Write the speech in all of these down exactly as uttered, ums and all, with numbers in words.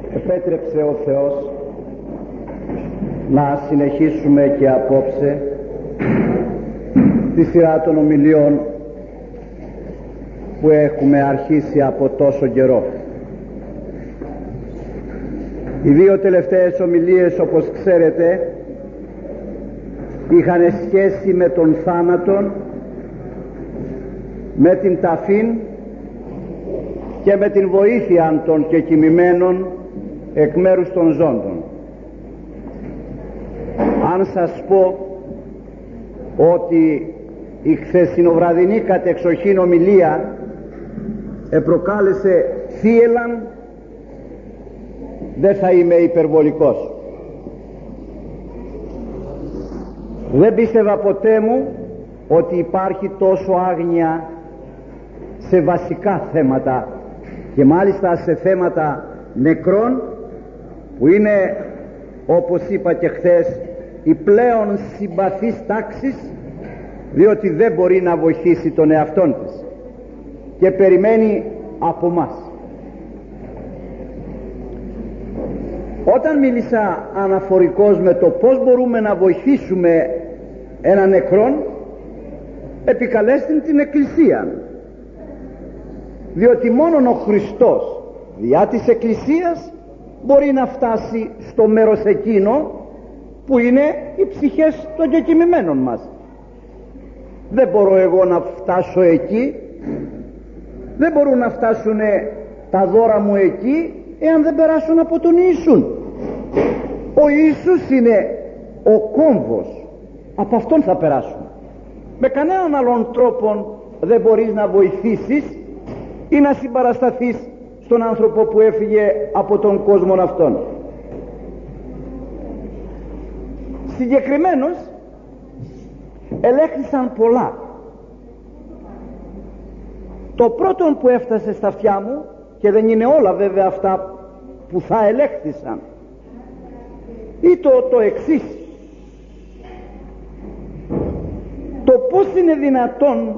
επέτρεψε ο Θεός να συνεχίσουμε και απόψε τη σειρά των ομιλιών που έχουμε αρχίσει από τόσο καιρό. Οι δύο τελευταίες ομιλίες, όπως ξέρετε, είχαν σχέση με τον θάνατον, με την ταφήν και με την βοήθεια των κεκοιμημένων εκ μέρους των ζώντων. Αν σας πω ότι η χθεσινοβραδινή κατεξοχήν ομιλία επροκάλεσε θύελλαν, δεν θα είμαι υπερβολικός. Δεν πίστευα ποτέ μου ότι υπάρχει τόσο άγνοια σε βασικά θέματα, και μάλιστα σε θέματα νεκρών, που είναι, όπως είπα και χθες, η πλέον συμπαθής τάξης, διότι δεν μπορεί να βοηθήσει τον εαυτόν της και περιμένει από μας. Όταν μίλησα αναφορικώς με το πώς μπορούμε να βοηθήσουμε έναν νεκρόν, επικαλέστην την Εκκλησία, διότι μόνον ο Χριστός διά της Εκκλησίας μπορεί να φτάσει στο μέρος εκείνο που είναι οι ψυχές των κεκοιμημένων μας. Δεν μπορώ εγώ να φτάσω εκεί, δεν μπορούν να φτάσουν τα δώρα μου εκεί εάν δεν περάσουν από τον Ιησούν. Ο Ιησούς είναι ο κόμβος, από αυτόν θα περάσουν. Με κανέναν άλλον τρόπο δεν μπορείς να βοηθήσεις ή να συμπαρασταθείς στον άνθρωπο που έφυγε από τον κόσμο αυτόν. Συγκεκριμένως ελέγχθησαν πολλά. Το πρώτο που έφτασε στα αυτιά μου, και δεν είναι όλα βέβαια αυτά που θα ελέγχθησαν, ή το, το εξής: το πώς είναι δυνατόν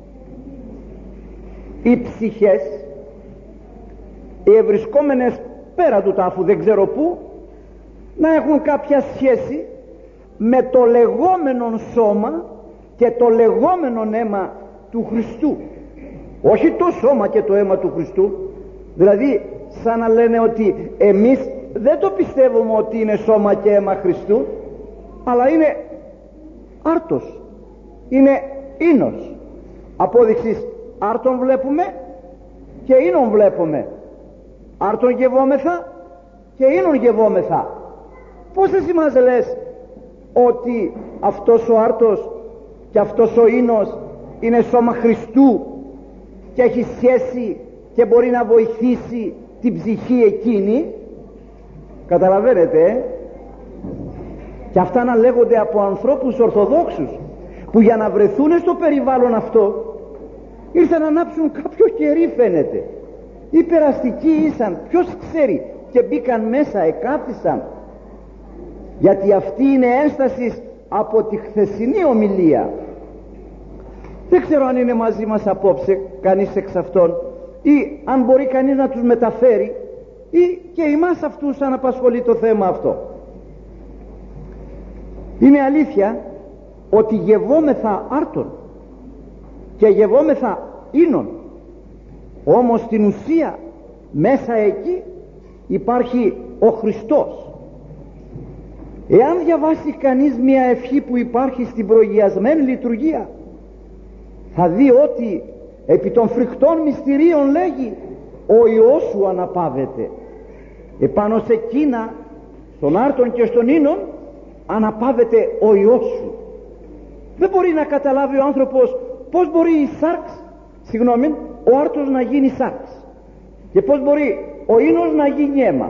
οι ψυχές, οι ευρισκόμενες πέρα του τάφου, δεν ξέρω πού, να έχουν κάποια σχέση με το λεγόμενο σώμα και το λεγόμενο αίμα του Χριστού. Όχι το σώμα και το αίμα του Χριστού, δηλαδή σαν να λένε ότι εμείς δεν το πιστεύουμε ότι είναι σώμα και αίμα Χριστού, αλλά είναι άρτος, είναι ίνος. Απόδειξης άρτον βλέπουμε και ίνον βλέπουμε. Άρτον γευόμεθα και ίνον γευόμεθα. Πώς εσύ μας λες ότι αυτός ο άρτος και αυτός ο ίνος είναι σώμα Χριστού και έχει σχέση και μπορεί να βοηθήσει την ψυχή εκείνη? Καταλαβαίνετε, ε? Και αυτά να λέγονται από ανθρώπους ορθοδόξους, που για να βρεθούν στο περιβάλλον αυτό ήρθαν να ανάψουν κάποιο κερί, φαίνεται, ή περαστικοί ήσαν, ποιος ξέρει, και μπήκαν μέσα, εκάθισαν, γιατί αυτή είναι ένσταση από τη χθεσινή ομιλία. Δεν ξέρω αν είναι μαζί μας απόψε κανείς εξ αυτών, ή αν μπορεί κανείς να τους μεταφέρει, ή και εμάς αυτούς αν απασχολεί το θέμα αυτό. Είναι αλήθεια ότι γευόμεθα άρτων και γευόμεθα ίνων, όμως στην ουσία μέσα εκεί υπάρχει ο Χριστός. Εάν διαβάσει κανείς μια ευχή που υπάρχει στην προγιασμένη λειτουργία, θα δει ότι επί των φρικτών μυστηρίων λέγει ο Υιός σου αναπαύεται. Επάνω σε εκείνα, στον άρτον και στον ίνον, αναπαύεται ο Υιός σου. Δεν μπορεί να καταλάβει ο άνθρωπος πώς μπορεί η σάρξ, συγγνώμη, ο άρτος να γίνει σάρξ, και πώς μπορεί ο ίνος να γίνει αίμα.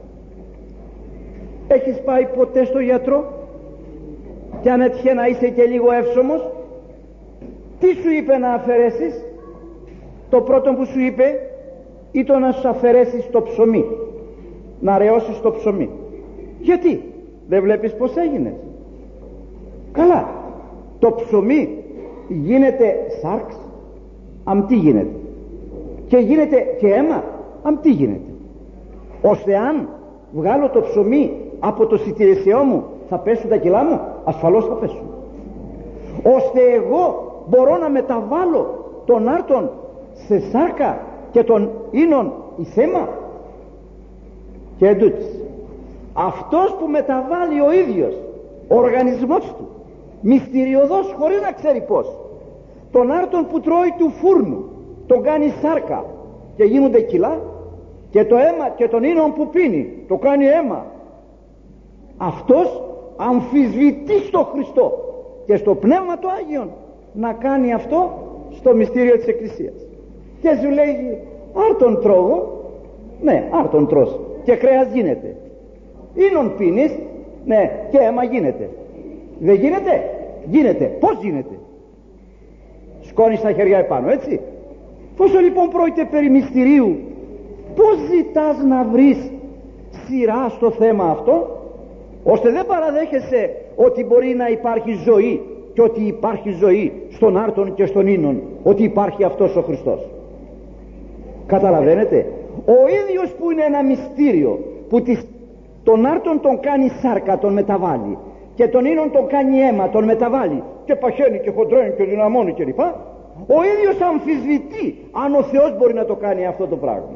Έχεις πάει ποτέ στο γιατρό, και αν έτυχε να είσαι και λίγο εύσωμος, τι σου είπε να αφαιρέσεις? Το πρώτο που σου είπε ήταν να σου αφαιρέσεις το ψωμί, να ρεώσεις το ψωμί. Γιατί? Δεν βλέπεις πως έγινες? Καλά, το ψωμί γίνεται σάρξ, αμ τι γίνεται? Και γίνεται και αίμα, αμ τι γίνεται? ώστε αν βγάλω το ψωμί από το σιτηρεσιό μου θα πέσουν τα κιλά μου? Ασφαλώς θα πέσουν. Ώστε εγώ μπορώ να μεταβάλω τον άρτον σε σάρκα και τον ίνον εις αίμα? Και εντούτοις αυτός που μεταβάλει ο ίδιος ο οργανισμός του μυστηριωδώς, χωρίς να ξέρει πως, τον άρτον που τρώει του φούρνου τον κάνει σάρκα και γίνονται κιλά, και το αίμα και τον ίνον που πίνει το κάνει αίμα, αυτός αμφισβητεί στο Χριστό και στο Πνεύμα του Άγιον να κάνει αυτό στο μυστήριο της Εκκλησίας. Και σου λέει άρτον τρώγω, ναι, άρτον τρως και κρέας γίνεται, ίνον πίνεις, ναι, και αίμα γίνεται. Δεν γίνεται? Γίνεται. Πώς γίνεται? Σκόνεις τα χέρια επάνω, έτσι. Πόσο λοιπόν πρόκειται περί μυστηρίου, πώς ζητάς να βρεις σειρά στο θέμα αυτό, ώστε δεν παραδέχεσαι ότι μπορεί να υπάρχει ζωή, και ότι υπάρχει ζωή στον άρτον και στον ίνον, ότι υπάρχει αυτός ο Χριστός. Καταλαβαίνετε? Ο ίδιος που είναι ένα μυστήριο, που τις, τον άρτον τον κάνει σάρκα, τον μεταβάλλει, και τον ίνον τον κάνει αίμα, τον μεταβάλλει και παχαίνει και χοντρώνει και δυναμώνει κλπ. Ο ίδιος αμφισβητεί αν ο Θεός μπορεί να το κάνει αυτό το πράγμα.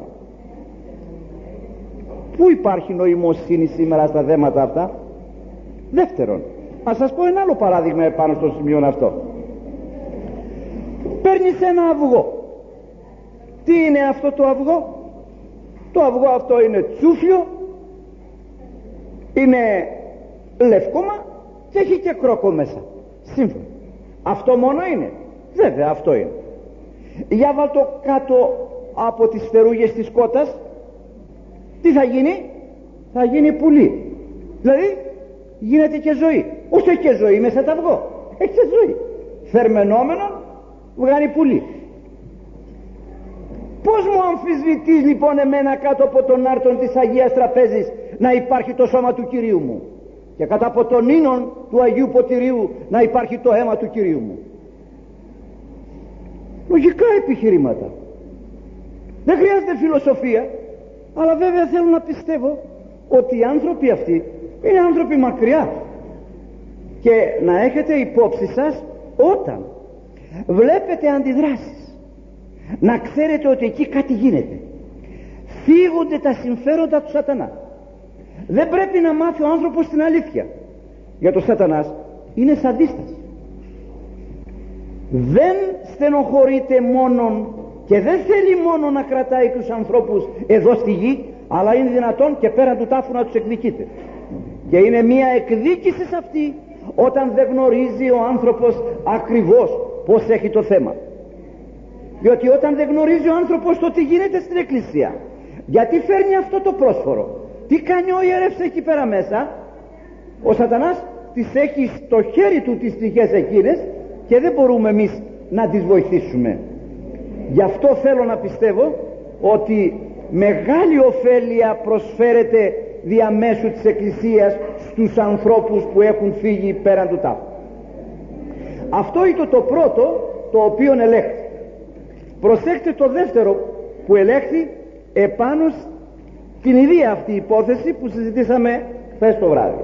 Πού υπάρχει νοημοσύνη σήμερα στα θέματα αυτά? Δεύτερον, να σας πω ένα άλλο παράδειγμα επάνω στο σημείο αυτό. Παίρνεις ένα αυγό. Τι είναι αυτό το αυγό? Το αυγό αυτό είναι τσούφιο, είναι λευκόμα και έχει και κρόκο μέσα. Σύμφωνα. Αυτό μόνο είναι? Βέβαια αυτό είναι. Για βάλ' το κάτω από τις φτερούγες της κότας, τι θα γίνει? Θα γίνει πουλί. Δηλαδή γίνεται και ζωή. Όσο έχει και ζωή μέσα το αυγό, έχει και ζωή. Θερμενόμενο βγάλει πουλί. Πώς μου αμφισβητείς λοιπόν εμένα κάτω από τον άρτον της Αγίας Τραπέζης να υπάρχει το σώμα του Κυρίου μου, και κάτω από τον ίνον του Αγίου Ποτηρίου να υπάρχει το αίμα του Κυρίου μου? Λογικά επιχειρήματα. Δεν χρειάζεται φιλοσοφία, αλλά βέβαια θέλω να πιστεύω ότι οι άνθρωποι αυτοί είναι άνθρωποι μακριά. Και να έχετε υπόψη σας, όταν βλέπετε αντιδράσεις, να ξέρετε ότι εκεί κάτι γίνεται. Φύγονται τα συμφέροντα του σατανά. Δεν πρέπει να μάθει ο άνθρωπος την αλήθεια. Για το σατανάς είναι σαντίστας. Δεν στενοχωρείται μόνον και δεν θέλει μόνο να κρατάει τους ανθρώπους εδώ στη γη, αλλά είναι δυνατόν και πέραν του τάφου να τους εκδικείται. Και είναι μια εκδίκηση σε αυτή όταν δεν γνωρίζει ο άνθρωπος ακριβώς πως έχει το θέμα. Διότι όταν δεν γνωρίζει ο άνθρωπος το τι γίνεται στην Εκκλησία, γιατί φέρνει αυτό το πρόσφορο, τι κάνει ο ιερεύς εκεί πέρα μέσα, ο σατανάς τις έχει στο χέρι του τις τυχές εκείνες και δεν μπορούμε εμείς να τις βοηθήσουμε. Γι' αυτό θέλω να πιστεύω ότι μεγάλη ωφέλεια προσφέρεται διαμέσου της Εκκλησίας στους ανθρώπους που έχουν φύγει πέραν του τάφου. Αυτό είναι το πρώτο το οποίο ελέγχθη. Προσέξτε το δεύτερο που ελέγχθη επάνω στην ίδια αυτή υπόθεση που συζητήσαμε χθες το βράδυ.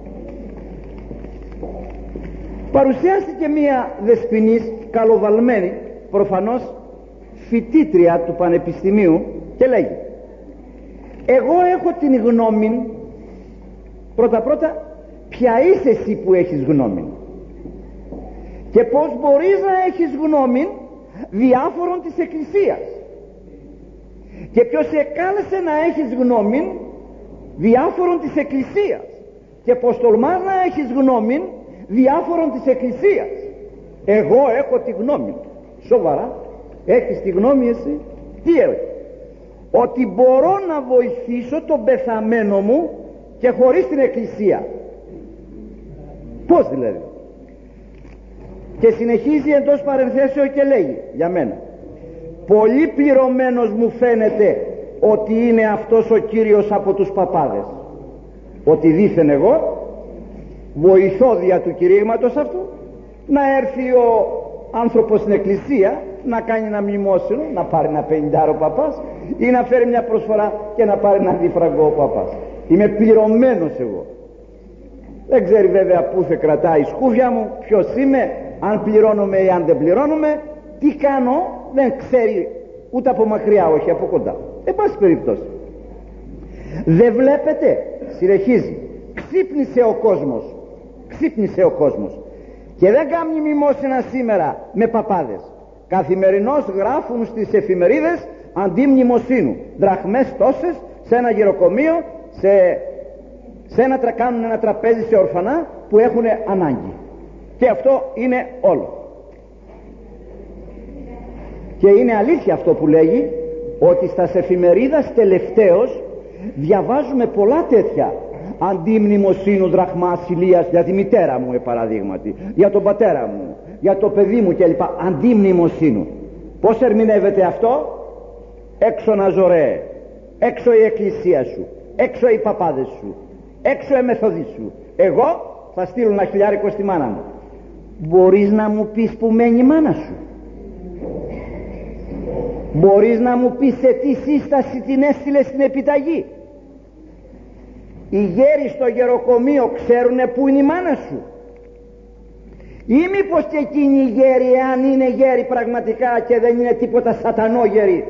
Παρουσιάστηκε μία δεσποινής καλοβαλμένη, προφανώς φοιτήτρια του Πανεπιστημίου, και λέγει: εγώ έχω την γνώμη, πρώτα πρώτα, ποια είσαι εσύ που έχεις γνώμη, και πως μπορείς να έχεις γνώμη διάφορων της Εκκλησίας, και ποιος σε κάλεσε να έχεις γνώμη διάφορων της Εκκλησίας, και πως τολμάς να έχεις γνώμη διάφορων της Εκκλησίας. Εγώ έχω τη γνώμη. Σοβαρά? Έχεις τη γνώμη εσύ? Τι έλεγε? Ότι μπορώ να βοηθήσω τον πεθαμένο μου και χωρίς την Εκκλησία. Πώς δηλαδή? Και συνεχίζει εντός παρενθέσεως και λέγει για μένα: πολύ πληρωμένος μου φαίνεται ότι είναι αυτός ο Κύριος από τους παπάδες, ότι δήθεν εγώ βοηθώ δια του κηρύγματος αυτού να έρθει ο άνθρωπος στην Εκκλησία να κάνει ένα μνημόσυνο, να πάρει ένα πενηντάρο παπάς ή να φέρει μια προσφορά και να πάρει ένα αντίφραγκο ο παπάς. Είμαι πληρωμένος εγώ. Δεν ξέρει βέβαια πού θα κρατάει η σκούφια μου, ποιος είμαι, αν πληρώνομαι ή αν δεν πληρώνομαι, τι κάνω δεν ξέρει ούτε από μακριά, όχι από κοντά. Εν πάση περιπτώσει, δεν βλέπετε, συνεχίζει, ξύπνησε ο κόσμος, ξύπνησε ο κόσμος και δεν κάνει μνημόσυνα σήμερα με παπάδες. Καθημερινώς γράφουν στις εφημερίδες αντί μνημοσύνου, δραχμές τόσες σε ένα γεροκομείο, σε, σε ένα, κάνουν ένα τραπέζι σε ορφανά που έχουν ανάγκη, και αυτό είναι όλο. Και είναι αλήθεια αυτό που λέγει, ότι στα εφημερίδας τελευταίως διαβάζουμε πολλά τέτοια αντί μνημοσύνου δραχμάς ηλίας, για τη μητέρα μου παραδείγματι, για τον πατέρα μου, για το παιδί μου κλπ. Αντί μνημοσύνου. Πώς ερμηνεύεται αυτό? Έξω να ζωρέ, έξω η εκκλησία σου, έξω οι παπάδες σου, έξω οι μεθοδοί σου. Εγώ θα στείλω ένα χιλιάρικο στη μάνα μου. Μπορείς να μου πεις που μένει η μάνα σου? Μπορείς να μου πεις σε τι σύσταση την έστειλε στην επιταγή? Οι γέροι στο γεροκομείο ξέρουνε που είναι η μάνα σου? Ή μήπως και εκείνοι οι γέροι, αν είναι γέροι πραγματικά και δεν είναι τίποτα σατανόγεροι,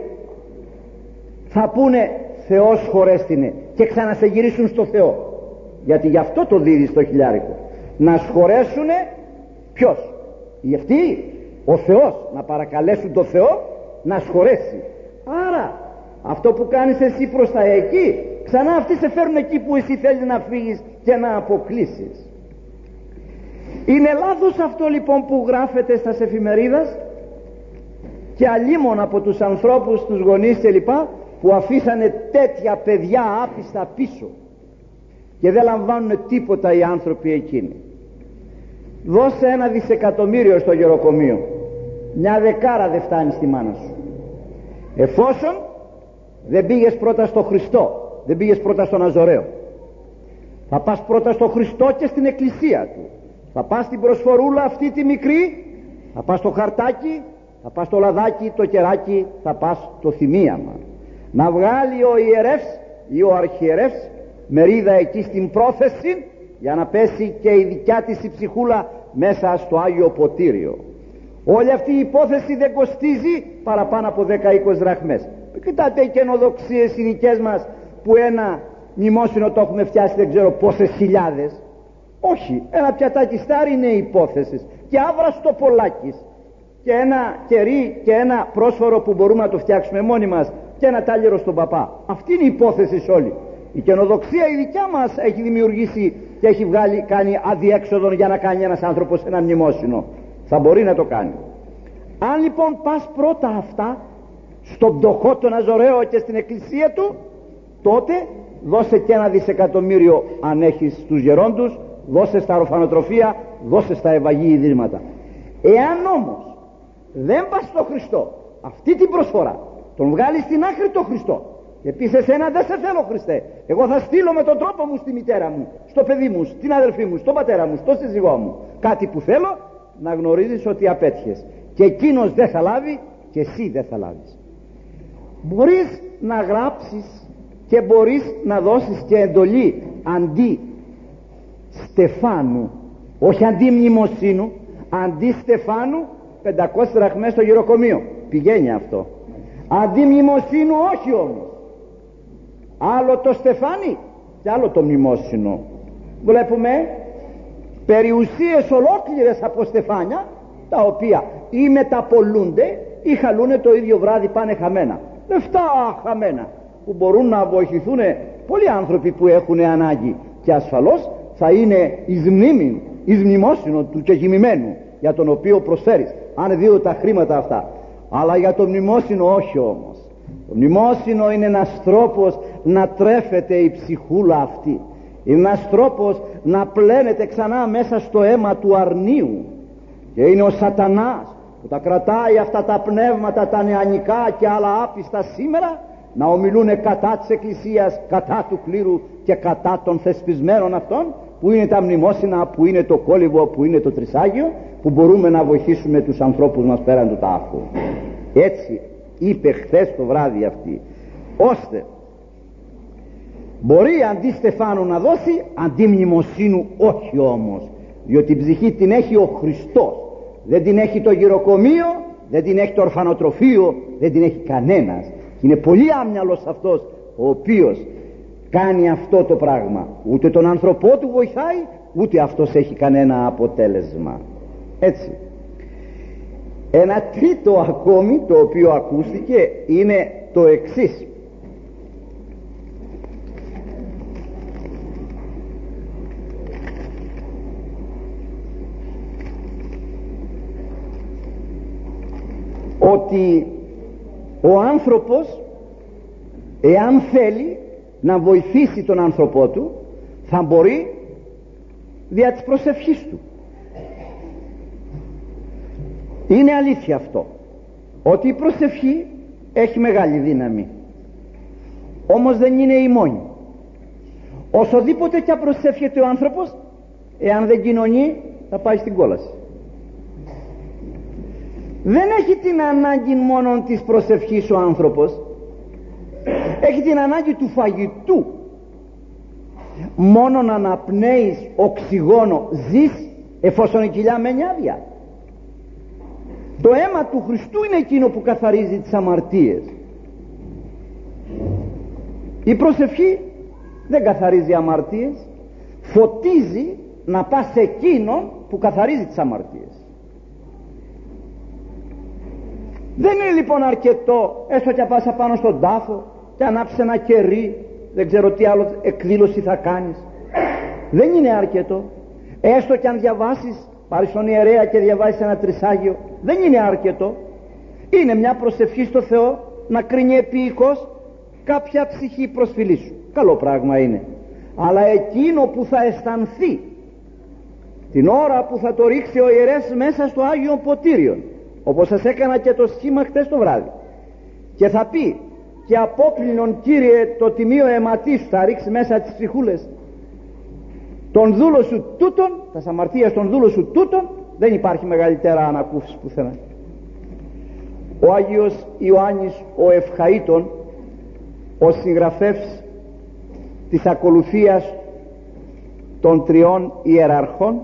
θα πούνε Θεός χωρέστηνε και ξανασεγυρίσουν στο Θεό? Γιατί γι' αυτό το δίδει στο χιλιάρικο, να σχορέσουνε. Ποιος? Οι αυτοί, ο Θεός, να παρακαλέσουν το Θεό να σχορέσει. Άρα αυτό που κάνεις εσύ προς τα εκεί, ξανά αυτοί σε φέρουν εκεί που εσύ θέλεις να φύγεις και να αποκλείσεις. Είναι λάθος αυτό λοιπόν που γράφεται στα εφημερίδας, και αλίμον από τους ανθρώπους, τους γονείς κλπ, που αφήσανε τέτοια παιδιά άπιστα πίσω και δεν λαμβάνουν τίποτα οι άνθρωποι εκείνοι. Δώσε ένα δισεκατομμύριο στο γεροκομείο, μια δεκάρα δεν φτάνει στη μάνα σου, εφόσον δεν πήγες πρώτα στο Χριστό, δεν πήγες πρώτα στον Αζωραίο. Θα πας πρώτα στο Χριστό και στην εκκλησία του, θα πας στην προσφορούλα αυτή τη μικρή, θα πας στο χαρτάκι, θα πας στο λαδάκι, το κεράκι, θα πας το θυμίαμα, να βγάλει ο ιερεύς ή ο αρχιερεύς μερίδα εκεί στην πρόθεση, για να πέσει και η δικιά της η ψυχούλα μέσα στο Άγιο Ποτήριο. Όλη αυτή η υπόθεση δεν κοστίζει παραπάνω από δέκα με είκοσι δραχμές. Κοιτάτε οι καινοδοξίες οι δικές μας, που ένα μνημόσυνο το έχουμε φτιάσει δεν ξέρω πόσες χιλιάδες. Όχι, ένα πιατάκι στάρι είναι η υπόθεση, και άβραστο πολλάκις, και ένα κερί και ένα πρόσφορο που μπορούμε να το φτιάξουμε μόνοι μας, και ένα τάλιρο στον παπά. Αυτή είναι η υπόθεση όλη. Η καινοδοξία η δικιά μας έχει δημιουργήσει και έχει βγάλει, κάνει αδιέξοδο για να κάνει ένας άνθρωπος ένα μνημόσυνο. Θα μπορεί να το κάνει. Αν λοιπόν πας πρώτα αυτά στον πτωχό τον Αζωραίο και στην εκκλησία του, τότε δώσε και ένα δισεκατομμύριο αν έχεις τους γερόντους, δώσε στα ορφανοτροφία, δώσε στα ευαγή ιδρύματα. Εάν όμως δεν πας στο Χριστό, αυτή την προσφορά τον βγάλεις στην άκρη το Χριστό και πεις εσένα δεν σε θέλω Χριστέ, εγώ θα στείλω με τον τρόπο μου στη μητέρα μου, στο παιδί μου, στην αδελφή μου, στον πατέρα μου, στο σύζυγό μου κάτι που θέλω, να γνωρίζεις ότι απέτυχες, και εκείνος δεν θα λάβει και εσύ δεν θα λάβεις. Μπορείς να γράψεις και μπορείς να δώσεις και εντολή αντί Στεφάνου, όχι αντί μνημοσύνου, αντί Στεφάνου, πεντακόσιες δραχμές στο γεροκομείο. Πηγαίνει αυτό. Αντί μνημοσύνου όχι όμως. Άλλο το στεφάνι και άλλο το μνημόσυνο. Βλέπουμε περιουσίες ολόκληρες από στεφάνια, τα οποία ή μεταπολούνται ή χαλούνε το ίδιο βράδυ, πάνε χαμένα. Λεφτά χαμένα που μπορούν να βοηθηθούν πολλοί άνθρωποι που έχουν ανάγκη, και ασφαλώς θα είναι εις μνήμη, εις μνημόσυνο του κεκοιμημένου, για τον οποίο προσφέρεις, αν δίνω τα χρήματα αυτά. Αλλά για το μνημόσυνο όχι όμως. Το μνημόσυνο είναι ένας τρόπος να τρέφεται η ψυχούλα αυτή, είναι ένας τρόπος να πλένεται ξανά μέσα στο αίμα του αρνίου, και είναι ο σατανάς που τα κρατάει αυτά τα πνεύματα τα νεανικά και άλλα άπιστα σήμερα να ομιλούν κατά της Εκκλησίας, κατά του κλήρου και κατά των θεσπισμένων αυτών, που είναι τα μνημόσυνα, που είναι το κόλυβο, που είναι το τρισάγιο, που μπορούμε να βοηθήσουμε τους ανθρώπους μας πέραν του τάφου. Έτσι είπε χθες το βράδυ αυτή. ώστε μπορεί αντί στεφάνου να δώσει, αντί μνημοσύνου όχι όμως, διότι την ψυχή την έχει ο Χριστός, δεν την έχει το γυροκομείο, δεν την έχει το ορφανοτροφείο, δεν την έχει κανένας. Είναι πολύ άμυαλος αυτός ο οποίος κάνει αυτό το πράγμα. Ούτε τον άνθρωπό του βοηθάει, ούτε αυτός έχει κανένα αποτέλεσμα. Έτσι. Ένα τρίτο ακόμη το οποίο ακούστηκε είναι το εξής. Ότι ο άνθρωπος, εάν θέλει να βοηθήσει τον άνθρωπό του, θα μπορεί δια της προσευχής του. Είναι αλήθεια αυτό, ότι η προσευχή έχει μεγάλη δύναμη, όμως δεν είναι η μόνη. Όσοδήποτε και αν προσεύχεται ο άνθρωπος, εάν δεν κοινωνεί, θα πάει στην κόλαση. Δεν έχει την ανάγκη μόνο της προσευχής ο άνθρωπος, έχει την ανάγκη του φαγητού. Μόνον αναπνέεις οξυγόνο ζεις, εφόσον η κοιλιά μένει άδεια. Το αίμα του Χριστού είναι εκείνο που καθαρίζει τις αμαρτίες. Η προσευχή δεν καθαρίζει αμαρτίες, φωτίζει να πας σε εκείνον που καθαρίζει τις αμαρτίες. Δεν είναι λοιπόν αρκετό έστω και πας απάνω στον τάφο και ανάψεις ένα κερί, δεν ξέρω τι άλλο εκδήλωση θα κάνεις. Δεν είναι αρκετό. Έστω και αν διαβάσεις, πάρεις τον ιερέα και διαβάσεις ένα τρισάγιο, δεν είναι αρκετό. Είναι μια προσευχή στο Θεό να κρίνει επίοικος κάποια ψυχή προσφυλή σου. Καλό πράγμα είναι. Αλλά εκείνο που θα αισθανθεί την ώρα που θα το ρίξει ο ιερέας μέσα στο Άγιο Ποτήριο, όπως σας έκανα και το σχήμα χτες το βράδυ, και θα πει και απόπληνον Κύριε το τιμίο αιματί σου, θα ρίξει μέσα τις ψυχούλες τον δούλο σου τούτον, τα αμαρτίας των δούλων σου τούτον, δεν υπάρχει μεγαλύτερα ανακούφιση πουθενά. Ο Άγιος Ιωάννης ο Ευχαΐτων, ο συγγραφεύς της ακολουθίας των τριών ιεραρχών,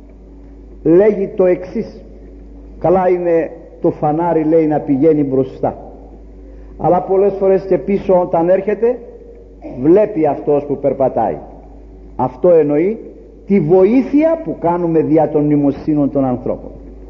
λέγει το εξής. Καλά είναι το φανάρι, λέει, να πηγαίνει μπροστά, αλλά πολλές φορές και πίσω όταν έρχεται βλέπει αυτός που περπατάει. Αυτό εννοεί τη βοήθεια που κάνουμε δια των μνημοσύνων των ανθρώπων.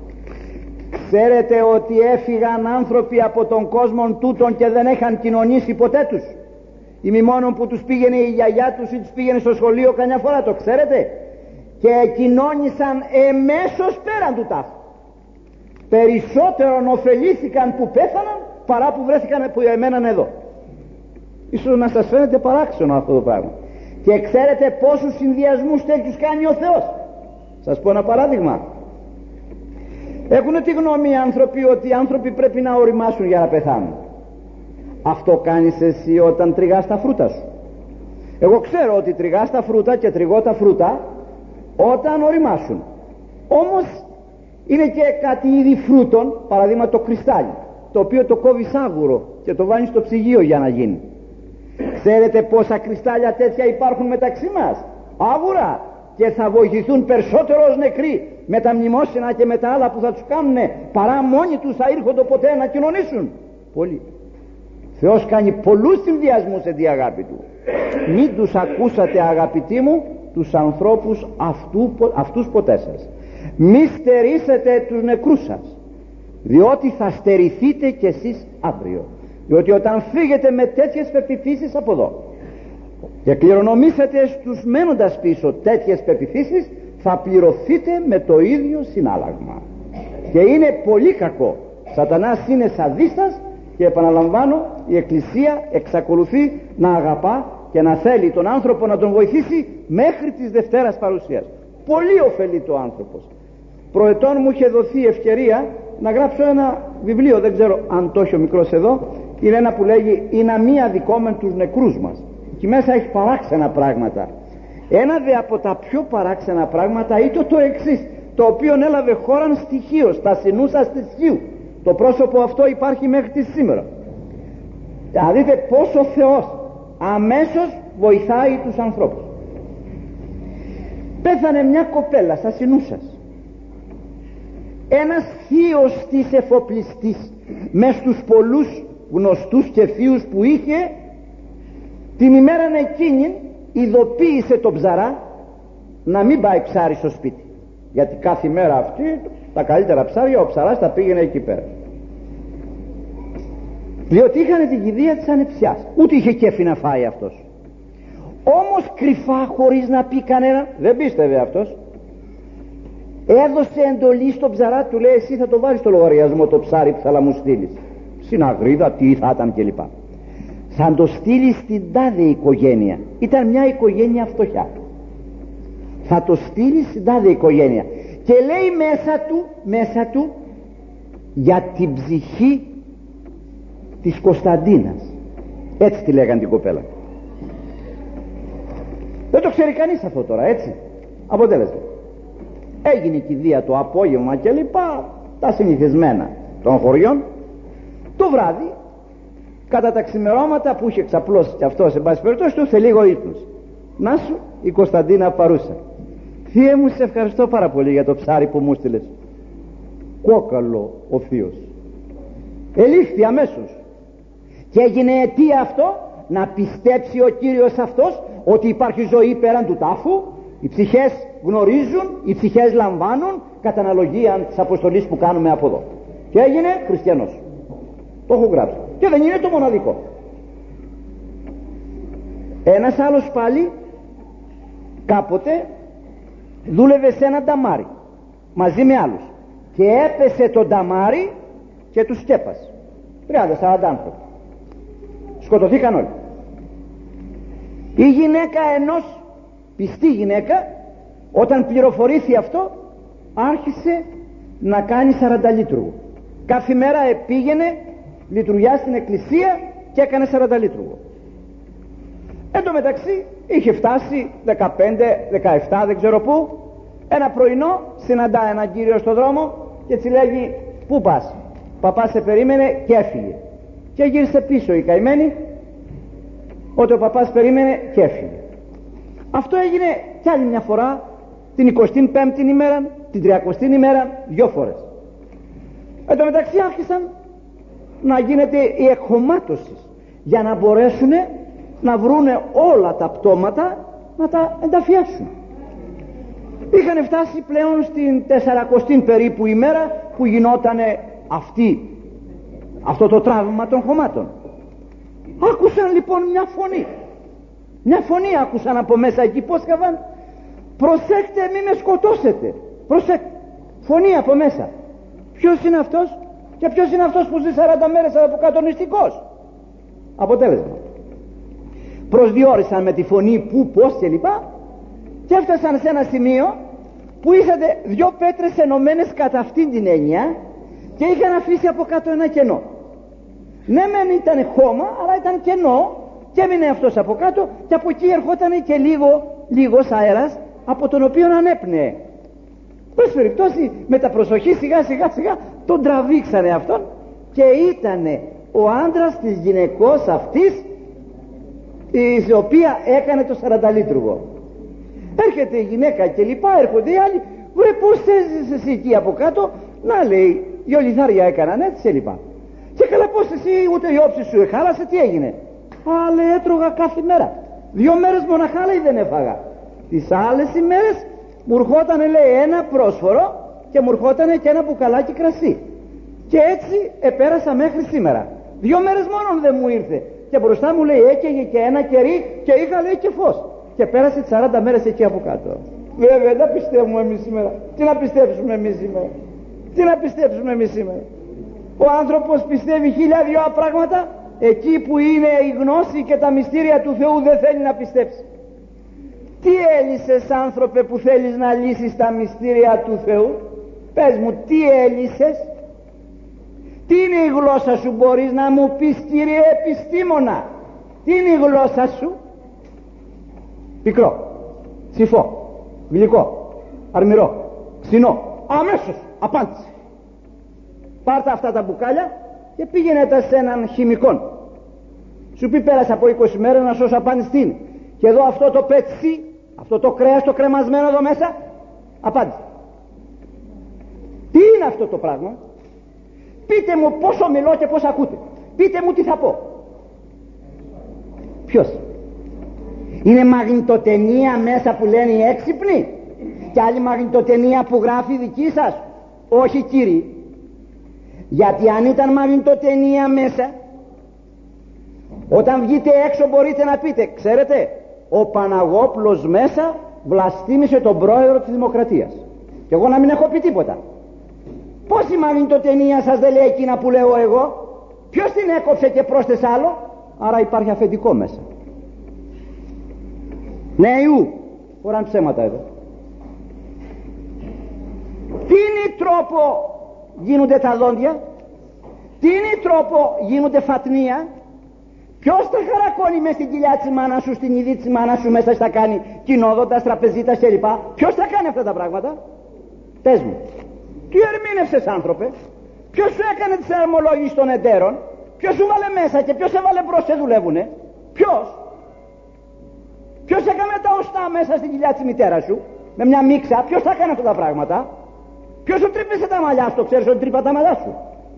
Ξέρετε ότι έφυγαν άνθρωποι από τον κόσμο τούτον και δεν είχαν κοινωνήσει ποτέ τους, ή μη μόνο που τους πήγαινε η γιαγιά τους ή τους πήγαινε στο σχολείο καμιά φορά, το ξέρετε, και κοινώνησαν εμέσως πέραν του τάφου. Περισσότερον ωφελήθηκαν που πέθαναν παρά που βρέθηκαν, που εμέναν εδώ. Ίσως να σας φαίνεται παράξενο αυτό το πράγμα. Και ξέρετε πόσους συνδυασμούς τέτοιους κάνει ο Θεός. Σας πω ένα παράδειγμα. Έχουν τη γνώμη οι άνθρωποι ότι οι άνθρωποι πρέπει να οριμάσουν για να πεθάνουν. Αυτό κάνεις εσύ όταν τριγάς τα φρούτα σου. Εγώ ξέρω ότι τριγάς τα φρούτα και τριγώ τα φρούτα όταν οριμάσουν. Όμως είναι και κάτι είδη φρούτων, παραδείγμα το κρυστάλλι, το οποίο το κόβεις άγουρο και το βάνεις στο ψυγείο για να γίνει. Ξέρετε πόσα κρυστάλλια τέτοια υπάρχουν μεταξύ μας, άγουρα, και θα βοηθηθούν περισσότερο ως νεκροί με τα μνημόσυνα και με τα άλλα που θα τους κάνουν, παρά μόνοι τους θα ήρχονται ποτέ να κοινωνήσουν. Πολύ. Θεός κάνει πολλούς συνδυασμούς σε τη αγάπη του. Μην τους ακούσατε, αγαπητοί μου, τους ανθρώπους αυτού, αυτούς ποτέ σας. Μη στερήσετε τους νεκρούς σας, διότι θα στερηθείτε κι εσείς αύριο. Διότι όταν φύγετε με τέτοιες πεποιθήσεις από εδώ και κληρονομήσετε στους μένοντας πίσω τέτοιες πεποιθήσεις, θα πληρωθείτε με το ίδιο συνάλλαγμα. Και είναι πολύ κακό. Σατανάς είναι σαδίστας, και επαναλαμβάνω, η Εκκλησία εξακολουθεί να αγαπά και να θέλει τον άνθρωπο να τον βοηθήσει μέχρι της Δευτέρας Παρουσίας. Πολύ ωφελεί το άνθρωπος. Προετών μου είχε δοθεί ευκαιρία να γράψω ένα βιβλίο, δεν ξέρω αν το έχει ο μικρός εδώ, είναι ένα που λέγει «Είναι μία δικόμεν τους νεκρούς μας». Εκεί μέσα έχει παράξενα πράγματα. Ένα δε από τα πιο παράξενα πράγματα ήταν το εξής, το οποίο έλαβε χώραν στοιχείο, στα συνούσα στοιχείου. Το πρόσωπο αυτό υπάρχει μέχρι τη σήμερα. Να δείτε πόσο ο Θεός αμέσως βοηθάει τους ανθρώπους. Πέθανε μια κοπέλα στα Συνούσας, ένας θείος της εφοπλιστής, μες στους πολλούς γνωστούς και θείους που είχε, την ημέρα εκείνη ειδοποίησε τον ψαρά να μην πάει ψάρι στο σπίτι, γιατί κάθε μέρα αυτή τα καλύτερα ψάρια ο ψαράς τα πήγαινε εκεί πέρα, διότι είχαν την κηδεία της ανεψιάς, ούτε είχε κέφι να φάει αυτός. Όμως κρυφά, χωρίς να πει κανένα, δεν πίστευε αυτός, έδωσε εντολή στον ψαρά, του λέει εσύ θα το βάλεις στο λογαριασμό το ψάρι που θα να μου στείλεις, συναγρίδα, τι θα ήταν κλπ. Θα το στείλεις στην τάδε οικογένεια. Ήταν μια οικογένεια φτωχιά, θα το στείλεις στην τάδε οικογένεια, και λέει μέσα του, μέσα του για την ψυχή της Κωνσταντίνας, έτσι τη λέγαν την κοπέλα. Δεν το ξέρει κανείς αυτό τώρα, έτσι. Αποτέλεσμα, έγινε η κηδεία το απόγευμα και λοιπά, τα συνηθισμένα των χωριών. Το βράδυ, κατά τα ξημερώματα που είχε ξαπλώσει και αυτό, σε πάση περιπτώσει, του ήρθε λίγο ύπνος. Να σου, η Κωνσταντίνα παρούσα. Θείε μου, σε ευχαριστώ πάρα πολύ για το ψάρι που μου στείλες. Κόκαλο ο θείος. Ελήφθη αμέσως. Και έγινε αιτία αυτό να πιστέψει ο Κύριος αυτός ότι υπάρχει ζωή πέραν του τάφου. Οι ψυχές γνωρίζουν, οι ψυχές λαμβάνουν κατά αναλογία της αποστολής που κάνουμε από εδώ. Και έγινε χριστιανός. Το έχω γράψει. Και δεν είναι το μοναδικό. Ένας άλλος πάλι κάποτε δούλευε σε ένα νταμάρι μαζί με άλλους και έπεσε το νταμάρι και τους σκέπασε. τριάντα σαράντα άνθρωποι. Σκοτωθήκαν όλοι. Η γυναίκα ενός, πιστή γυναίκα, όταν πληροφορήθη αυτό, άρχισε να κάνει σαρανταλίτουργο. Κάθε μέρα πήγαινε λειτουργιά στην εκκλησία και έκανε σαρανταλίτουργο. Εν τω μεταξύ είχε φτάσει δεκαπέντε δεκαεπτά δεν ξέρω πού. Ένα πρωινό συναντά έναν κύριο στο δρόμο και έτσι λέγει πού πας? Παπάς σε περίμενε και έφυγε. Και γύρισε πίσω η καημένη, ότι ο παπάς περίμενε και έφυγε. Αυτό έγινε κι άλλη μια φορά, την εικοστή πέμπτη ημέρα, την τριακοστή ημέρα, δυο φορές. Εν τω μεταξύ άρχισαν να γίνεται η εκχωμάτωση για να μπορέσουν να βρούνε όλα τα πτώματα να τα ενταφιάσουν. Είχαν φτάσει πλέον στην τεσσαρακοστή περίπου ημέρα που γινότανε αυτή, αυτό το τραύμα των χωμάτων. Άκουσαν λοιπόν μια φωνή, μια φωνή άκουσαν από μέσα εκεί, πως καβάν, προσέξτε μη με σκοτώσετε, προσέξτε, φωνή από μέσα. Ποιος είναι αυτός? Και ποιος είναι αυτός που ζει σαράντα μέρες από κάτω νηστικός? Αποτέλεσμα, προσδιορίσαν με τη φωνή που, πως και λοιπά, και έφτασαν σε ένα σημείο που είχαν δυο πέτρες ενωμένες κατά αυτήν την έννοια και είχαν αφήσει από κάτω ένα κενό. Ναι μεν ήταν χώμα, αλλά ήταν κενό και έμεινε αυτός από κάτω και από εκεί ερχόταν και λίγο, λίγος αέρας από τον οποίο ανέπνεε. Πες περιπτώσει, με τα προσοχή σιγά σιγά σιγά τον τραβήξανε αυτόν και ήτανε ο άντρας της γυναικός αυτής η οποία έκανε το σαρανταλίτουργο. Έρχεται η γυναίκα και λοιπά, έρχονται οι άλλοι, βρε πως έζησες εσύ εκεί από κάτω? Να λέει, οι ολιθάρια έκαναν έτσι και λοιπά. Και καλά πως εσύ ούτε η όψη σου εχάλασε, τι έγινε? Α, λέει, έτρωγα κάθε μέρα, δύο μέρες μοναχά λέει δεν έφαγα. Τις άλλες ημέρες μου ερχόταν λέει ένα πρόσφορο και μου ερχόταν και ένα μπουκαλάκι κρασί και έτσι επέρασα μέχρι σήμερα. Δύο μέρες μόνο δεν μου ήρθε και μπροστά μου λέει έκαιγε και ένα κερί και είχα λέει και φως και πέρασε τις σαράντα μέρες εκεί από κάτω. Βέβαια δεν πιστεύουμε εμείς σήμερα. Τι να πιστέψουμε εμείς σήμερα? Τι να πιστέψουμε εμείς σήμερα? Ο άνθρωπος πιστεύει χίλια δυο πράγματα, εκεί που είναι η γνώση και τα μυστήρια του Θεού δεν θέλει να πιστέψει. Τι έλυσες άνθρωπε που θέλεις να λύσεις τα μυστήρια του Θεού? Πες μου, τι έλυσες? Τι είναι η γλώσσα σου? Μπορείς να μου πεις κύριε επιστήμονα? Τι είναι η γλώσσα σου? Πικρό, ψηφό, γλυκό, αρμυρό, ξινό. Αμέσως απάντησε. Πάρτα αυτά τα μπουκάλια και πήγαινε τα σε έναν χημικό. Σου πει πέρασε από είκοσι μέρες να σώσω απάντηση τι είναι. Και εδώ αυτό το πετσί, αυτό το κρέας το κρεμασμένο εδώ μέσα, απάντησε. Τι είναι αυτό το πράγμα? Πείτε μου πόσο μιλώ και πώς ακούτε. Πείτε μου τι θα πω. Ποιος? Είναι μαγνητοτενία μέσα που λένε οι έξυπνοι και άλλη μαγνητοτενία που γράφει δική σας? Όχι κύριοι. Γιατί αν ήταν μαγνητοτενία μέσα, όταν βγείτε έξω μπορείτε να πείτε, ξέρετε, ο Παναγόπουλος μέσα βλαστήμησε τον πρόεδρο της Δημοκρατίας, και εγώ να μην έχω πει τίποτα. Πώς η μαγνητοτενία σας δεν λέει εκείνα που λέω εγώ? Ποιος την έκοψε και πρόσθεσε άλλο? Άρα υπάρχει αφεντικό μέσα. Ναι, ιού, φοράν ψέματα εδώ. Τι είναι η τρόπο γίνονται τα δόντια? Τι είναι η τρόπο γίνονται φατνία? Ποιος τα χαρακώνει μες στην κοιλιά της μάνας σου, στην ειδή της μάνας σου, μέσα στα κάνει κοινόδοντας, τραπεζίτας κλπ? Ποιος τα κάνει αυτά τα πράγματα? Πες μου. Τι ερμήνευσες άνθρωπε? Ποιος σου έκανε τις αρμολόγησεις των εταίρων? Ποιος σου βάλε μέσα και ποιος έβαλε μπρος σε δουλεύουνε? Ποιος? Ποιος έκανε τα οστά μέσα στην κοιλιά της μητέρας σου με μια μίξα? Ποιος τα έκανε αυτά τα πράγματα? Ποιος σου τρύπησε τα μαλλιά σου? Το ξέρεις ότι τρύπα τα μαλλιά σου?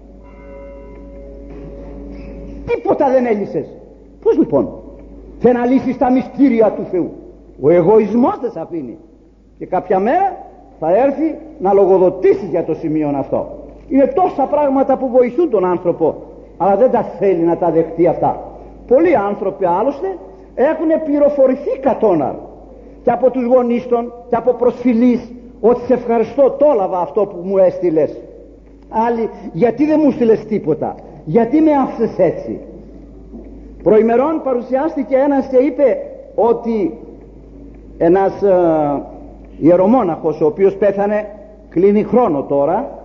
Τίποτα δεν έλυσες. Πώς λοιπόν θε να λύσεις τα μυστήρια του Θεού? Ο εγωισμός δεν σε αφήνει, και κάποια μέρα θα έρθει να λογοδοτήσει για το σημείο αυτό. Είναι τόσα πράγματα που βοηθούν τον άνθρωπο, αλλά δεν τα θέλει να τα δεχτεί αυτά. Πολλοί άνθρωποι άλλωστε έχουν πληροφορηθεί κατώναρ και από τους γονείς των και από προσφυλείς ότι σε ευχαριστώ, το έλαβα αυτό που μου έστειλες. Άλλοι, γιατί δεν μου στείλες τίποτα? Γιατί με άφησες έτσι? Προημερών παρουσιάστηκε ένας και είπε ότι ένας ε, ιερομόναχος, ο οποίος πέθανε, κλείνει χρόνο τώρα,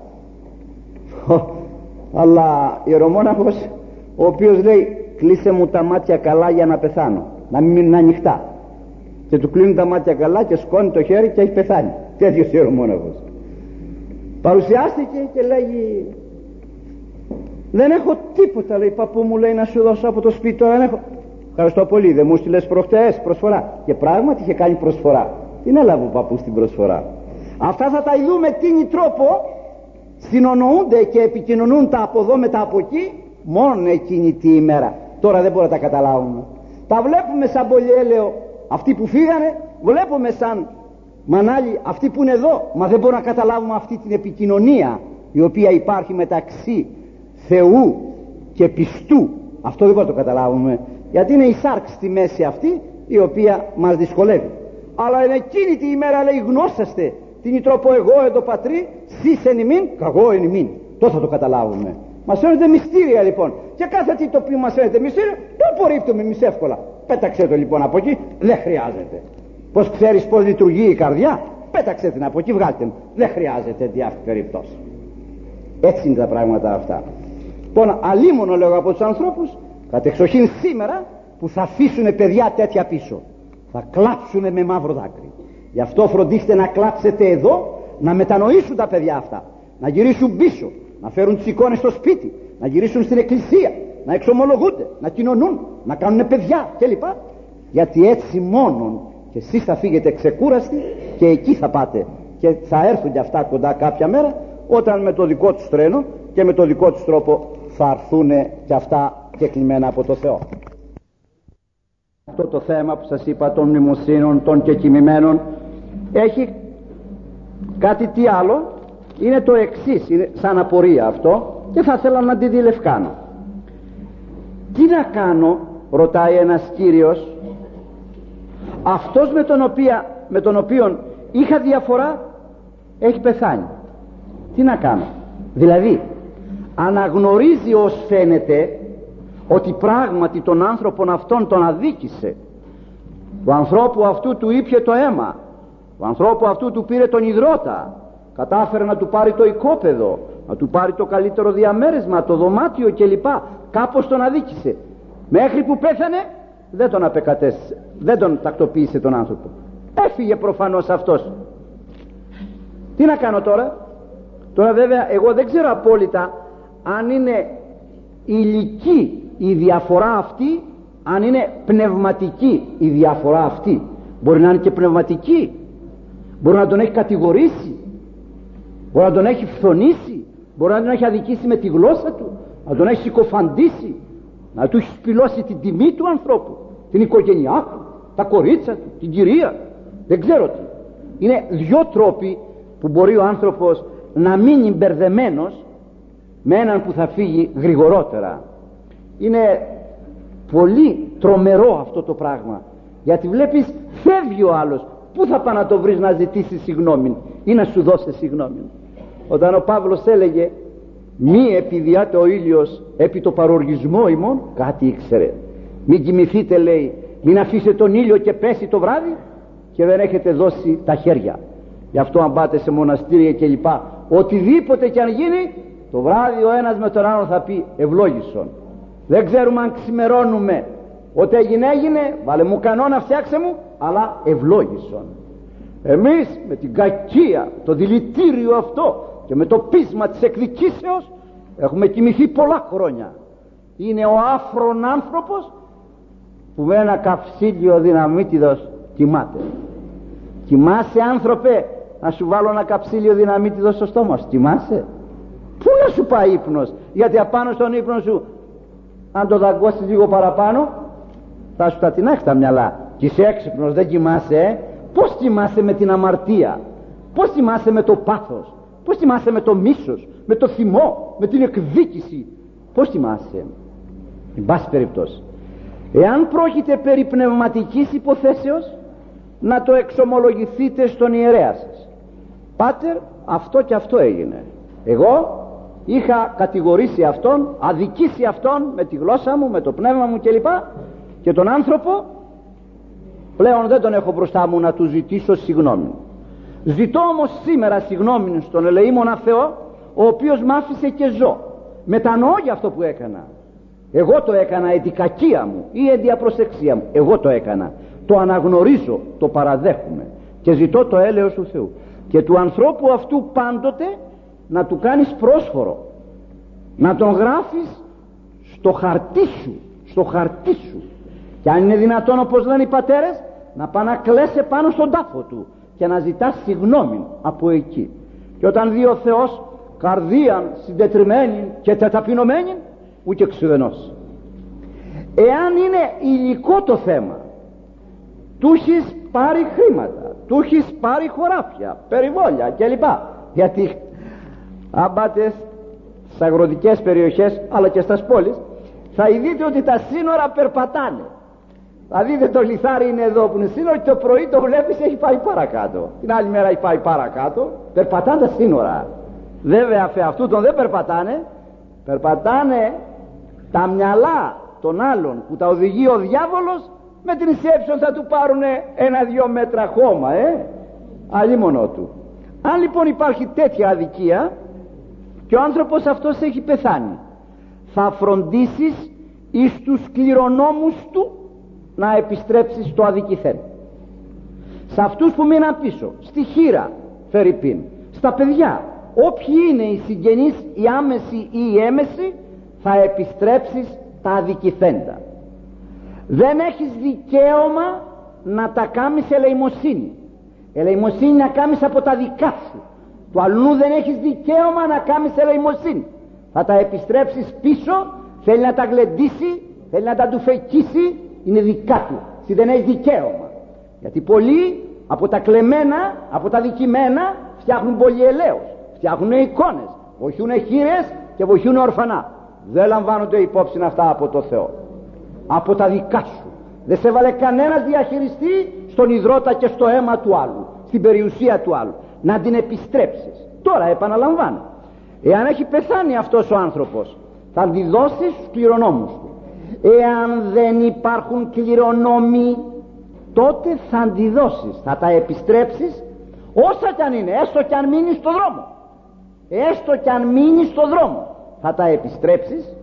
αλλά ιερομόναχος ο οποίος λέει κλείσε μου τα μάτια καλά για να πεθάνω, να μην μείνουν ανοιχτά, και του κλείνει τα μάτια καλά και σκόνει το χέρι και έχει πεθάνει. Τέτοιος ιερομόναχος παρουσιάστηκε και λέγει δεν έχω τίποτα, λέει, παππού μου, λέει, να σου δώσω από το σπίτι τώρα, δεν έχω. Ευχαριστώ πολύ, δεν μου στείλες προχτές προσφορά? Και πράγματι είχε κάνει προσφορά. Την έλαβε ο παππούς την προσφορά. Αυτά θα τα ειδούμε τι τρόπο συνονοούνται και επικοινωνούν τα από εδώ με τα από εκεί μόνο εκείνη τη ημέρα. Τώρα δεν μπορούμε να τα καταλάβουμε. Τα βλέπουμε σαν πολυέλαιο αυτοί που φύγανε, βλέπουμε σαν μανάλι αυτοί που είναι εδώ, μα δεν μπορούμε να καταλάβουμε αυτή την επικοινωνία η οποία υπάρχει μεταξύ Θεού και πιστού. Αυτό δεν μπορούμε να το καταλάβουμε, γιατί είναι η σάρξη στη μέση αυτή η οποία μας δυσκολεύει. Αλλά είναι εκείνη τη ημέρα, λέει, γνώσαστε την τρόπο εγώ εδώ πατρί σεις εν ημίν καγώ εν ημίν. Τότε θα το καταλάβουμε. Μας φαίνονται μυστήρια λοιπόν, και κάθε τι το οποίο μας φαίνεται μυστήριο το απορρίπτουμε εμείς εύκολα. Πέταξε το λοιπόν από εκεί, δεν χρειάζεται. Πως ξέρεις πως λειτουργεί η καρδιά? Πέταξε την από εκεί, βγάλτε μου. Δεν χρειάζεται διάφορη περιπτώσει. Έτσι είναι τα πράγματα αυτά. Λοιπόν, αλίμονο λέγω από τους ανθρώπους κατεξοχήν σήμερα που θα αφήσουν παιδιά τέτοια πίσω. Θα κλάψουν με μαύρο δάκρυ. Γι' αυτό φροντίστε να κλάψετε εδώ, να μετανοήσουν τα παιδιά αυτά, να γυρίσουν πίσω, να φέρουν τις εικόνες στο σπίτι, να γυρίσουν στην εκκλησία, να εξομολογούνται, να κοινωνούν, να κάνουν παιδιά κλπ. Γιατί έτσι μόνον και εσείς θα φύγετε ξεκούραστοι και εκεί θα πάτε, και θα έρθουν και αυτά κοντά κάποια μέρα, όταν με το δικό τους τρένο και με το δικό τους τρόπο θα έρθουν και αυτά κεκλειμένα από το Θεό. Αυτό το θέμα που σας είπα των μνημοσύνων, των κεκοιμημένων, έχει κάτι τι άλλο, είναι το εξής, είναι σαν απορία αυτό, και θα ήθελα να τη διελευκάνω. Τι να κάνω, ρωτάει ένας κύριος, αυτός με τον, οποία, με τον οποίον είχα διαφορά έχει πεθάνει. Τι να κάνω? Δηλαδή αναγνωρίζει ως φαίνεται ότι πράγματι τον άνθρωπον αυτόν τον αδίκησε, του ανθρώπου αυτού του ήπιε το αίμα, του ανθρώπου αυτού του πήρε τον υδρότα, κατάφερε να του πάρει το οικόπεδο, να του πάρει το καλύτερο διαμέρισμα, το δωμάτιο κλπ. Κάπως τον αδίκησε. Μέχρι που πέθανε δεν τον απεκατέστησε, δεν τον τακτοποίησε τον άνθρωπο. Έφυγε προφανώς αυτός. Τι να κάνω τώρα? Τώρα βέβαια εγώ δεν ξέρω απόλυτα αν είναι ηλική η διαφορά αυτή αν είναι πνευματική η διαφορά αυτή, μπορεί να είναι και πνευματική, μπορεί να τον έχει κατηγορήσει, μπορεί να τον έχει φθονήσει, μπορεί να τον έχει αδικήσει με τη γλώσσα του, να τον έχει συκοφαντήσει, να του έχει σπηλώσει την τιμή του ανθρώπου, την οικογένειά του, τα κορίτσα του, την κυρία, δεν ξέρω τι. Είναι δυο τρόποι που μπορεί ο άνθρωπος να μείνει μπερδεμένος με έναν που θα φύγει γρηγορότερα. Είναι πολύ τρομερό αυτό το πράγμα, γιατί βλέπεις φεύγει ο άλλος, πού θα πάει να το βρεις να ζητήσει συγγνώμη ή να σου δώσει συγγνώμη? Όταν ο Παύλος έλεγε μη επιδιάται ο ήλιος επί το παροργισμό ημών, κάτι ήξερε. Μην κοιμηθείτε, λέει, μην αφήσετε τον ήλιο και πέσει το βράδυ και δεν έχετε δώσει τα χέρια. Γι' αυτό αν πάτε σε μοναστήρια και λοιπά, οτιδήποτε και αν γίνει, το βράδυ ο ένας με τον άλλον θα πει ευλόγησον. Δεν ξέρουμε αν ξημερώνουμε, ό,τι έγινε έγινε, βάλε μου κανόνα, φτιάξε μου, αλλά ευλόγησον. Εμείς με την κακία, το δηλητήριο αυτό και με το πείσμα της εκδικήσεως έχουμε κοιμηθεί πολλά χρόνια. Είναι ο άφρον άνθρωπος που με ένα καψίλιο δυναμίτιδος κοιμάται. Κοιμάσαι, άνθρωπε, να σου βάλω ένα καψίλιο δυναμίτιδος στο στόμα σου? Κοιμάσαι? Πού να σου πάει ύπνος? Γιατί απάνω στον ύπνο σου, αν το δαγκώσεις λίγο παραπάνω, θα σου τα τεινάξει τα μυαλά. Και είσαι έξυπνος, δεν κοιμάσαι, ε? Πώς κοιμάσαι με την αμαρτία? Πώς κοιμάσαι με το πάθος? Πώς κοιμάσαι με το μίσος, με το θυμό, με την εκδίκηση? Πώς κοιμάσαι? Εν πάση περιπτώσει, εάν πρόκειται περί πνευματικής υποθέσεως, να το εξομολογηθείτε στον ιερέα σας. Πάτερ, αυτό και αυτό έγινε. Εγώ είχα κατηγορήσει αυτόν, αδικήσει αυτόν με τη γλώσσα μου, με το πνεύμα μου κλπ. Και τον άνθρωπο πλέον δεν τον έχω μπροστά μου να του ζητήσω συγγνώμη. Ζητώ όμως σήμερα συγγνώμη στον ελεήμονα Θεό, ο οποίος μ' άφησε και ζω. Μετανοώ για αυτό που έκανα. Εγώ το έκανα εν τη κακία μου ή εν τη απροσεξία μου. Εγώ το έκανα. Το αναγνωρίζω, το παραδέχομαι και ζητώ το έλεος του Θεού. Και του ανθρώπου αυτού πάντοτε να του κάνεις πρόσφορο, να τον γράφεις στο χαρτί σου, στο χαρτί σου. Και αν είναι δυνατόν, όπως λένε οι πατέρες, να πάει να κλαίσει πάνω στον τάφο του και να ζητάς συγγνώμη από εκεί. Και όταν δει ο Θεός καρδίαν συντετριμένη και τεταπεινωμένη, ούτε ξουδενός. Εάν είναι υλικό το θέμα, του έχεις πάρει χρήματα, του έχεις πάρει χωράφια, περιβόλια κλπ. Γιατί αν πάτε στις αγροτικές περιοχές αλλά και στις πόλεις, θα δείτε ότι τα σύνορα περπατάνε. Θα δείτε το λιθάρι είναι εδώ που είναι σύνορο και το πρωί το βλέπεις έχει πάει παρακάτω, την άλλη μέρα έχει πάει παρακάτω. Περπατάνε τα σύνορα. Βέβαια αφ' αυτού τον δεν περπατάνε, περπατάνε τα μυαλά των άλλων που τα οδηγεί ο διάβολος. Με την σκέψη θα του πάρουν ένα-δυο μέτρα χώμα, ε, αλλήμονό του. Αν λοιπόν υπάρχει τέτοια αδικία και ο άνθρωπος αυτός έχει πεθάνει, θα φροντίσεις εις τους κληρονόμους του να επιστρέψεις στο αδικηθέν. Σε αυτούς που μείναν πίσω, στη χείρα φερειπίν, στα παιδιά, όποιοι είναι οι συγγενείς, οι άμεσοι ή οι έμεσοι, θα επιστρέψεις τα αδικηθέντα. Δεν έχεις δικαίωμα να τα κάνεις ελεημοσύνη. Ελεημοσύνη να κάνεις από τα δικά σου. Του αλλού δεν έχεις δικαίωμα να κάνεις ελεημοσύνη. Θα τα επιστρέψεις πίσω, θέλει να τα γλεντήσει, θέλει να τα τουφεκίσει, είναι δικά του. Εσύ δεν έχεις δικαίωμα. Γιατί πολλοί από τα κλεμμένα, από τα δικημένα φτιάχνουν πολυελαίους, φτιάχνουν εικόνες, βοηθούν χήρες και βοηθούν ορφανά. Δεν λαμβάνονται υπόψη αυτά από το Θεό. Από τα δικά σου. Δεν σε βάλε κανένας διαχειριστή στον υδρότα και στο αίμα του άλλου, στην περιουσία του άλλου, να την επιστρέψεις. Τώρα επαναλαμβάνω, εάν έχει πεθάνει αυτός ο άνθρωπος, θα τη δώσεις στους κληρονόμους του. Εάν δεν υπάρχουν κληρονόμοι, τότε θα τη δώσεις, θα τα επιστρέψεις, όσα κι αν είναι, έστω κι αν μείνει στο δρόμο, έστω κι αν μείνει στο δρόμο, θα τα επιστρέψεις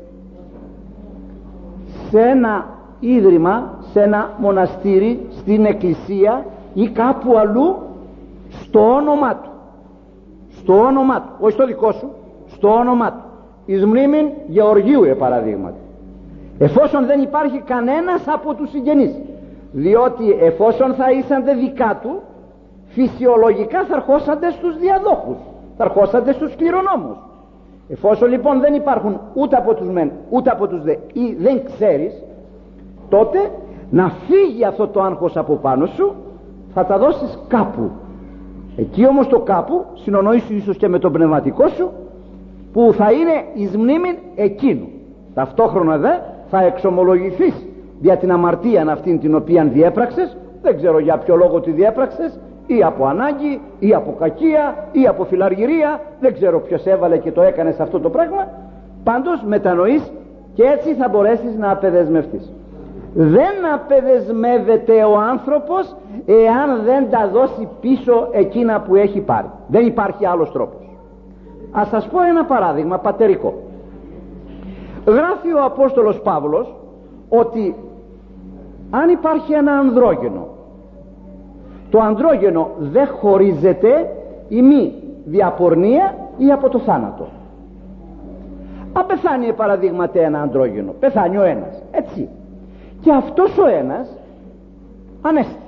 σε ένα ίδρυμα, σε ένα μοναστήρι, στην εκκλησία ή κάπου αλλού, στο όνομά του, στο όνομά του, όχι στο δικό σου, στο όνομά του, εις μνήμην Γεωργίου επαραδείγματι. εφόσον δεν υπάρχει κανένας από τους συγγενείς, διότι εφόσον θα ήσαντε δικά του, φυσιολογικά θα ερχόσαντε στους διαδόχους, θα ερχόσαντε στους κληρονόμους. Εφόσον λοιπόν δεν υπάρχουν ούτε από τους μεν ούτε από τους δε, ή δεν ξέρεις, τότε να φύγει αυτό το άγχος από πάνω σου, θα τα δώσεις κάπου. Εκεί όμως το κάπου συνονοήσου ίσως και με τον πνευματικό σου, που θα είναι εις μνήμην εκείνου. Ταυτόχρονα δε θα εξομολογηθείς για την αμαρτία αυτήν την οποία διέπραξες, δεν ξέρω για ποιο λόγο τη διέπραξες, ή από ανάγκη ή από κακία ή από φιλαργυρία, δεν ξέρω ποιος έβαλε και το έκανε σε αυτό το πράγμα. Πάντως μετανοείς και έτσι θα μπορέσεις να απεδεσμευτείς. Δεν απεδεσμεύεται ο άνθρωπος εάν δεν τα δώσει πίσω εκείνα που έχει πάρει. Δεν υπάρχει άλλος τρόπος. Ας σας πω ένα παράδειγμα πατερικό. Γράφει ο Απόστολος Παύλος ότι αν υπάρχει ένα ανδρόγενο, το ανδρόγενο δεν χωρίζεται ή μη διαπορνία ή από το θάνατο. Αν πεθάνει παραδείγματι ένα ανδρόγενο, πεθάνει ο ένας, έτσι, και αυτός ο ένας ανέστη,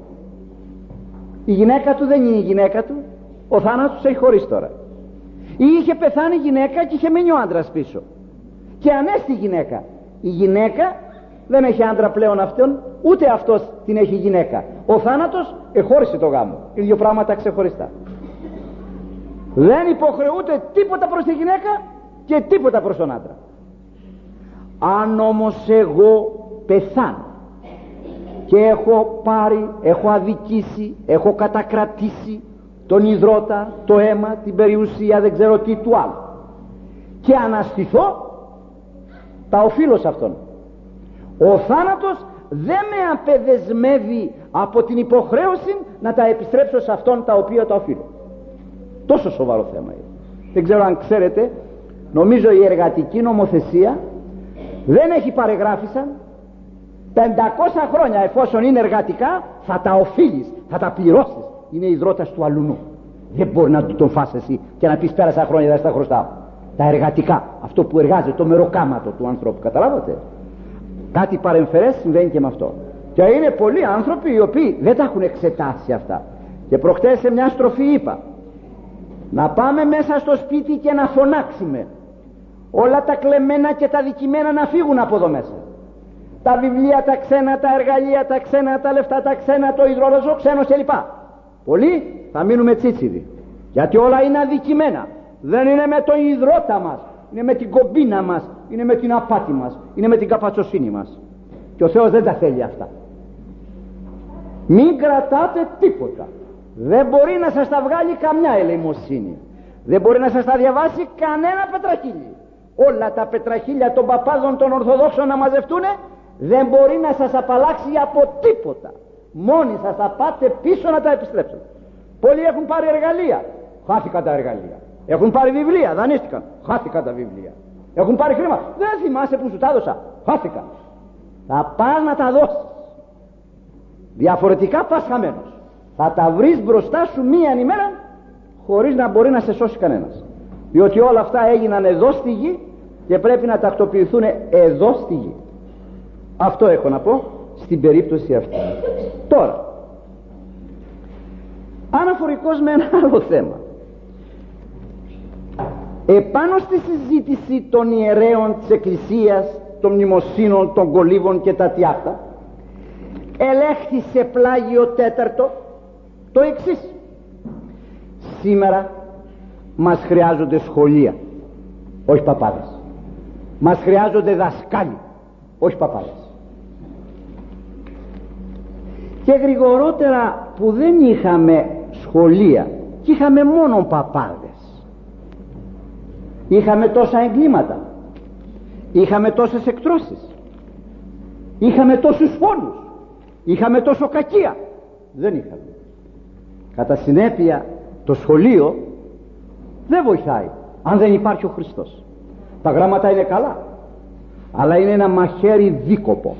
η γυναίκα του δεν είναι η γυναίκα του, ο θάνατος έχει χωρίσει τώρα, ή είχε πεθάνει η γυναίκα και είχε μείνει ο άντρας πίσω και ανέστη η γυναίκα, η γυναίκα δεν έχει άντρα πλέον αυτόν, ούτε αυτός την έχει γυναίκα, ο θάνατος εχώρισε το γάμο, οι δύο πράγματα ξεχωριστά. Δεν υποχρεούται τίποτα προς τη γυναίκα και τίποτα προς τον άντρα. Αν όμως εγώ πεθάνω και έχω πάρει, έχω αδικήσει, έχω κατακρατήσει τον υδρότα, το αίμα, την περιουσία, δεν ξέρω τι του άλλου, και αναστηθώ, τα οφείλω σε αυτόν. Ο θάνατος δεν με απεδεσμεύει από την υποχρέωση να τα επιστρέψω σε αυτόν τα οποία τα οφείλω. Τόσο σοβαρό θέμα είναι. Δεν ξέρω αν ξέρετε, νομίζω η εργατική νομοθεσία δεν έχει παρεγράφησαν πεντακόσια χρόνια, εφόσον είναι εργατικά θα τα οφείλεις, θα τα πληρώσεις, είναι υδρότας του αλουνού. Δεν μπορεί να του τον φας εσύ και να πεις πέρασα χρόνια δεν στα χρωστάω. Τα εργατικά, αυτό που εργάζεται, το μεροκάματο του ανθρώπου, καταλάβατε. Κάτι παρεμφερές συμβαίνει και με αυτό. Και είναι πολλοί άνθρωποι οι οποίοι δεν τα έχουν εξετάσει αυτά. Και προχτές σε μια στροφή είπα να πάμε μέσα στο σπίτι και να φωνάξουμε όλα τα κλεμμένα και τα δικημένα να φύγουν από εδώ μέσα. Τα βιβλία τα ξένα, τα εργαλεία τα ξένα, τα λεφτά τα ξένα, το υδρόλαζο ξένος κλπ. Πολλοί θα μείνουμε τσίτσιδοι, γιατί όλα είναι αδικημένα. Δεν είναι με τον υδρότα μας, είναι με την κομπίνα μας, είναι με την απάτη μας, είναι με την καπατσοσύνη μας. Και ο Θεός δεν τα θέλει αυτά. Μην κρατάτε τίποτα. Δεν μπορεί να σας τα βγάλει καμιά ελεημοσύνη. Δεν μπορεί να σας τα διαβάσει κανένα πετραχίλι. Όλα τα πετραχίλια των παπάδων των Ορθοδόξων να μαζευτούνε, δεν μπορεί να σας απαλλάξει από τίποτα. Μόνοι σας θα πάτε πίσω να τα επιστρέψετε. Πολλοί έχουν πάρει εργαλεία, χάθηκαν τα εργαλεία. Έχουν πάρει βιβλία, δανείστηκαν, χάθηκαν τα βιβλία. Έχουν πάρει χρήμα, δεν θυμάσαι που σου τα έδωσα, χάθηκαν. Θα πας να τα δώσεις. Διαφορετικά πας χαμένος. Θα τα βρεις μπροστά σου μία ημέρα χωρίς να μπορεί να σε σώσει κανένας. Διότι όλα αυτά έγιναν εδώ στη γη και πρέπει να τακτοποιηθούν εδώ στη γη. Αυτό έχω να πω στην περίπτωση αυτή. Τώρα, αναφορικώς με ένα άλλο θέμα, επάνω στη συζήτηση των ιερέων της Εκκλησίας, των μνημοσύνων, των κολύβων και τα τι αυτά, ελέγχθη σε πλάγιο τέταρτο το εξής: σήμερα μας χρειάζονται σχολεία, όχι παπάδες. Μας χρειάζονται δασκάλοι, όχι παπάδες. Και γρηγορότερα που δεν είχαμε σχολεία και είχαμε μόνο παπάδες, είχαμε τόσα εγκλήματα, είχαμε τόσες εκτρώσεις, είχαμε τόσους φόνους, είχαμε τόσο κακία. Δεν είχαμε. Κατά συνέπεια το σχολείο δεν βοηθάει αν δεν υπάρχει ο Χριστός. Τα γράμματα είναι καλά, αλλά είναι ένα μαχαίρι δίκοπο,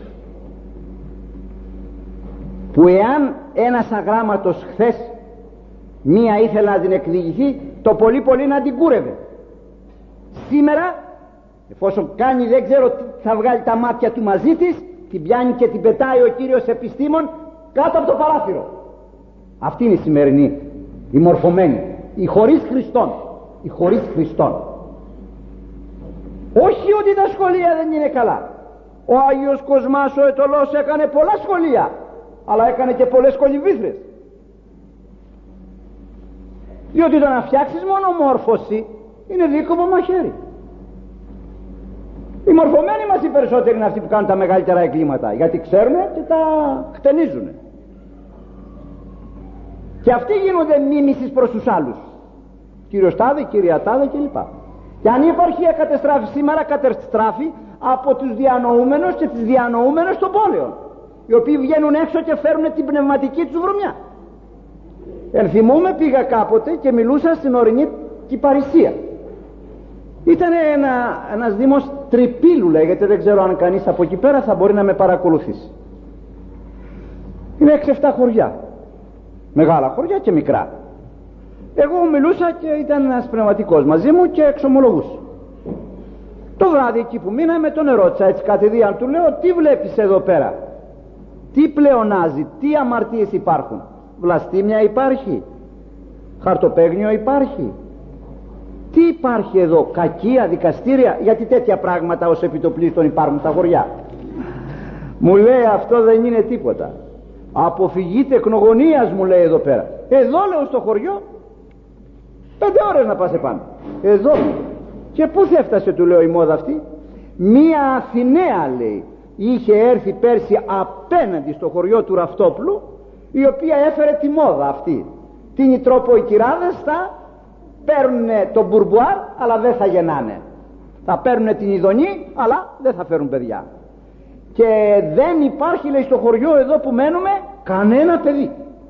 που εάν ένας αγράμματος χθες μία ήθελε να την εκδικηθεί, το πολύ πολύ να την κούρευε. Σήμερα Εφόσον κάνει δεν ξέρω τι θα βγάλει τα μάτια του μαζί της, την πιάνει και την πετάει ο κύριος επιστήμων κάτω από το παράθυρο. Αυτή είναι η σημερινή, η μορφωμένη, η χωρίς Χριστόν, η χωρίς Χριστόν. Όχι ότι τα σχολεία δεν είναι καλά. Ο Άγιος Κοσμάς ο Αιτωλός έκανε πολλά σχολεία, αλλά έκανε και πολλές κολυμβήθρες. Διότι το να φτιάξεις μόνο μόρφωση είναι δίκοπο μαχαίρι. Οι μορφωμένοι μας οι περισσότεροι είναι αυτοί που κάνουν τα μεγαλύτερα εγκλήματα, γιατί ξέρουν και τα χτενίζουν. Και αυτοί γίνονται μίμησης προς τους άλλους. Κύριος Τάδε, κυρία Τάδε κλπ. Και αν η επαρχία κατεστράφει σήμερα, κατεστράφει από τους διανοούμενους και τις διανοούμενες των πόλεων, οι οποίοι βγαίνουν έξω και φέρουν την πνευματική τους βρωμιά. Ενθυμούμε, πήγα κάποτε και μιλούσα στην ορεινή Κυπαρισία. Ήταν ένα, ένας δήμος Τρυπήλου λέγεται, δεν ξέρω αν κανείς από εκεί πέρα θα μπορεί να με παρακολουθήσει. Είναι έξι εφτά χωριά, μεγάλα χωριά και μικρά. Εγώ μιλούσα και ήταν ένας πνευματικός μαζί μου και εξομολογούσε. Το βράδυ εκεί που μείναμε τον ερώτησα έτσι κατηδίαν, του λέω, τι βλέπεις εδώ πέρα, τι πλεονάζει, τι αμαρτίες υπάρχουν? Βλαστήμια υπάρχει, χαρτοπαίγνιο υπάρχει, τι υπάρχει εδώ, κακία, δικαστήρια? Γιατί τέτοια πράγματα ως επιτοπλίστων υπάρχουν στα χωριά. Μου λέει, αυτό δεν είναι τίποτα, αποφυγή τεκνογωνίας, μου λέει εδώ πέρα. Εδώ, λέω, στο χωριό πέντε ώρες να πας επάνω. Εδώ. Και πού θα έφτασε, του λέω, η μόδα αυτή? Μία Αθηναία, λέει, είχε έρθει πέρσι απέναντι στο χωριό του Ραφτόπλου, η οποία έφερε τη μόδα αυτή. Τίνει τρόπο οι κυράδες θα παίρνουν το μπουρμπουάρ αλλά δεν θα γεννάνε, θα παίρνουν την ειδονή αλλά δεν θα φέρουν παιδιά. Και δεν υπάρχει, λέει, στο χωριό εδώ που μένουμε κανένα παιδί.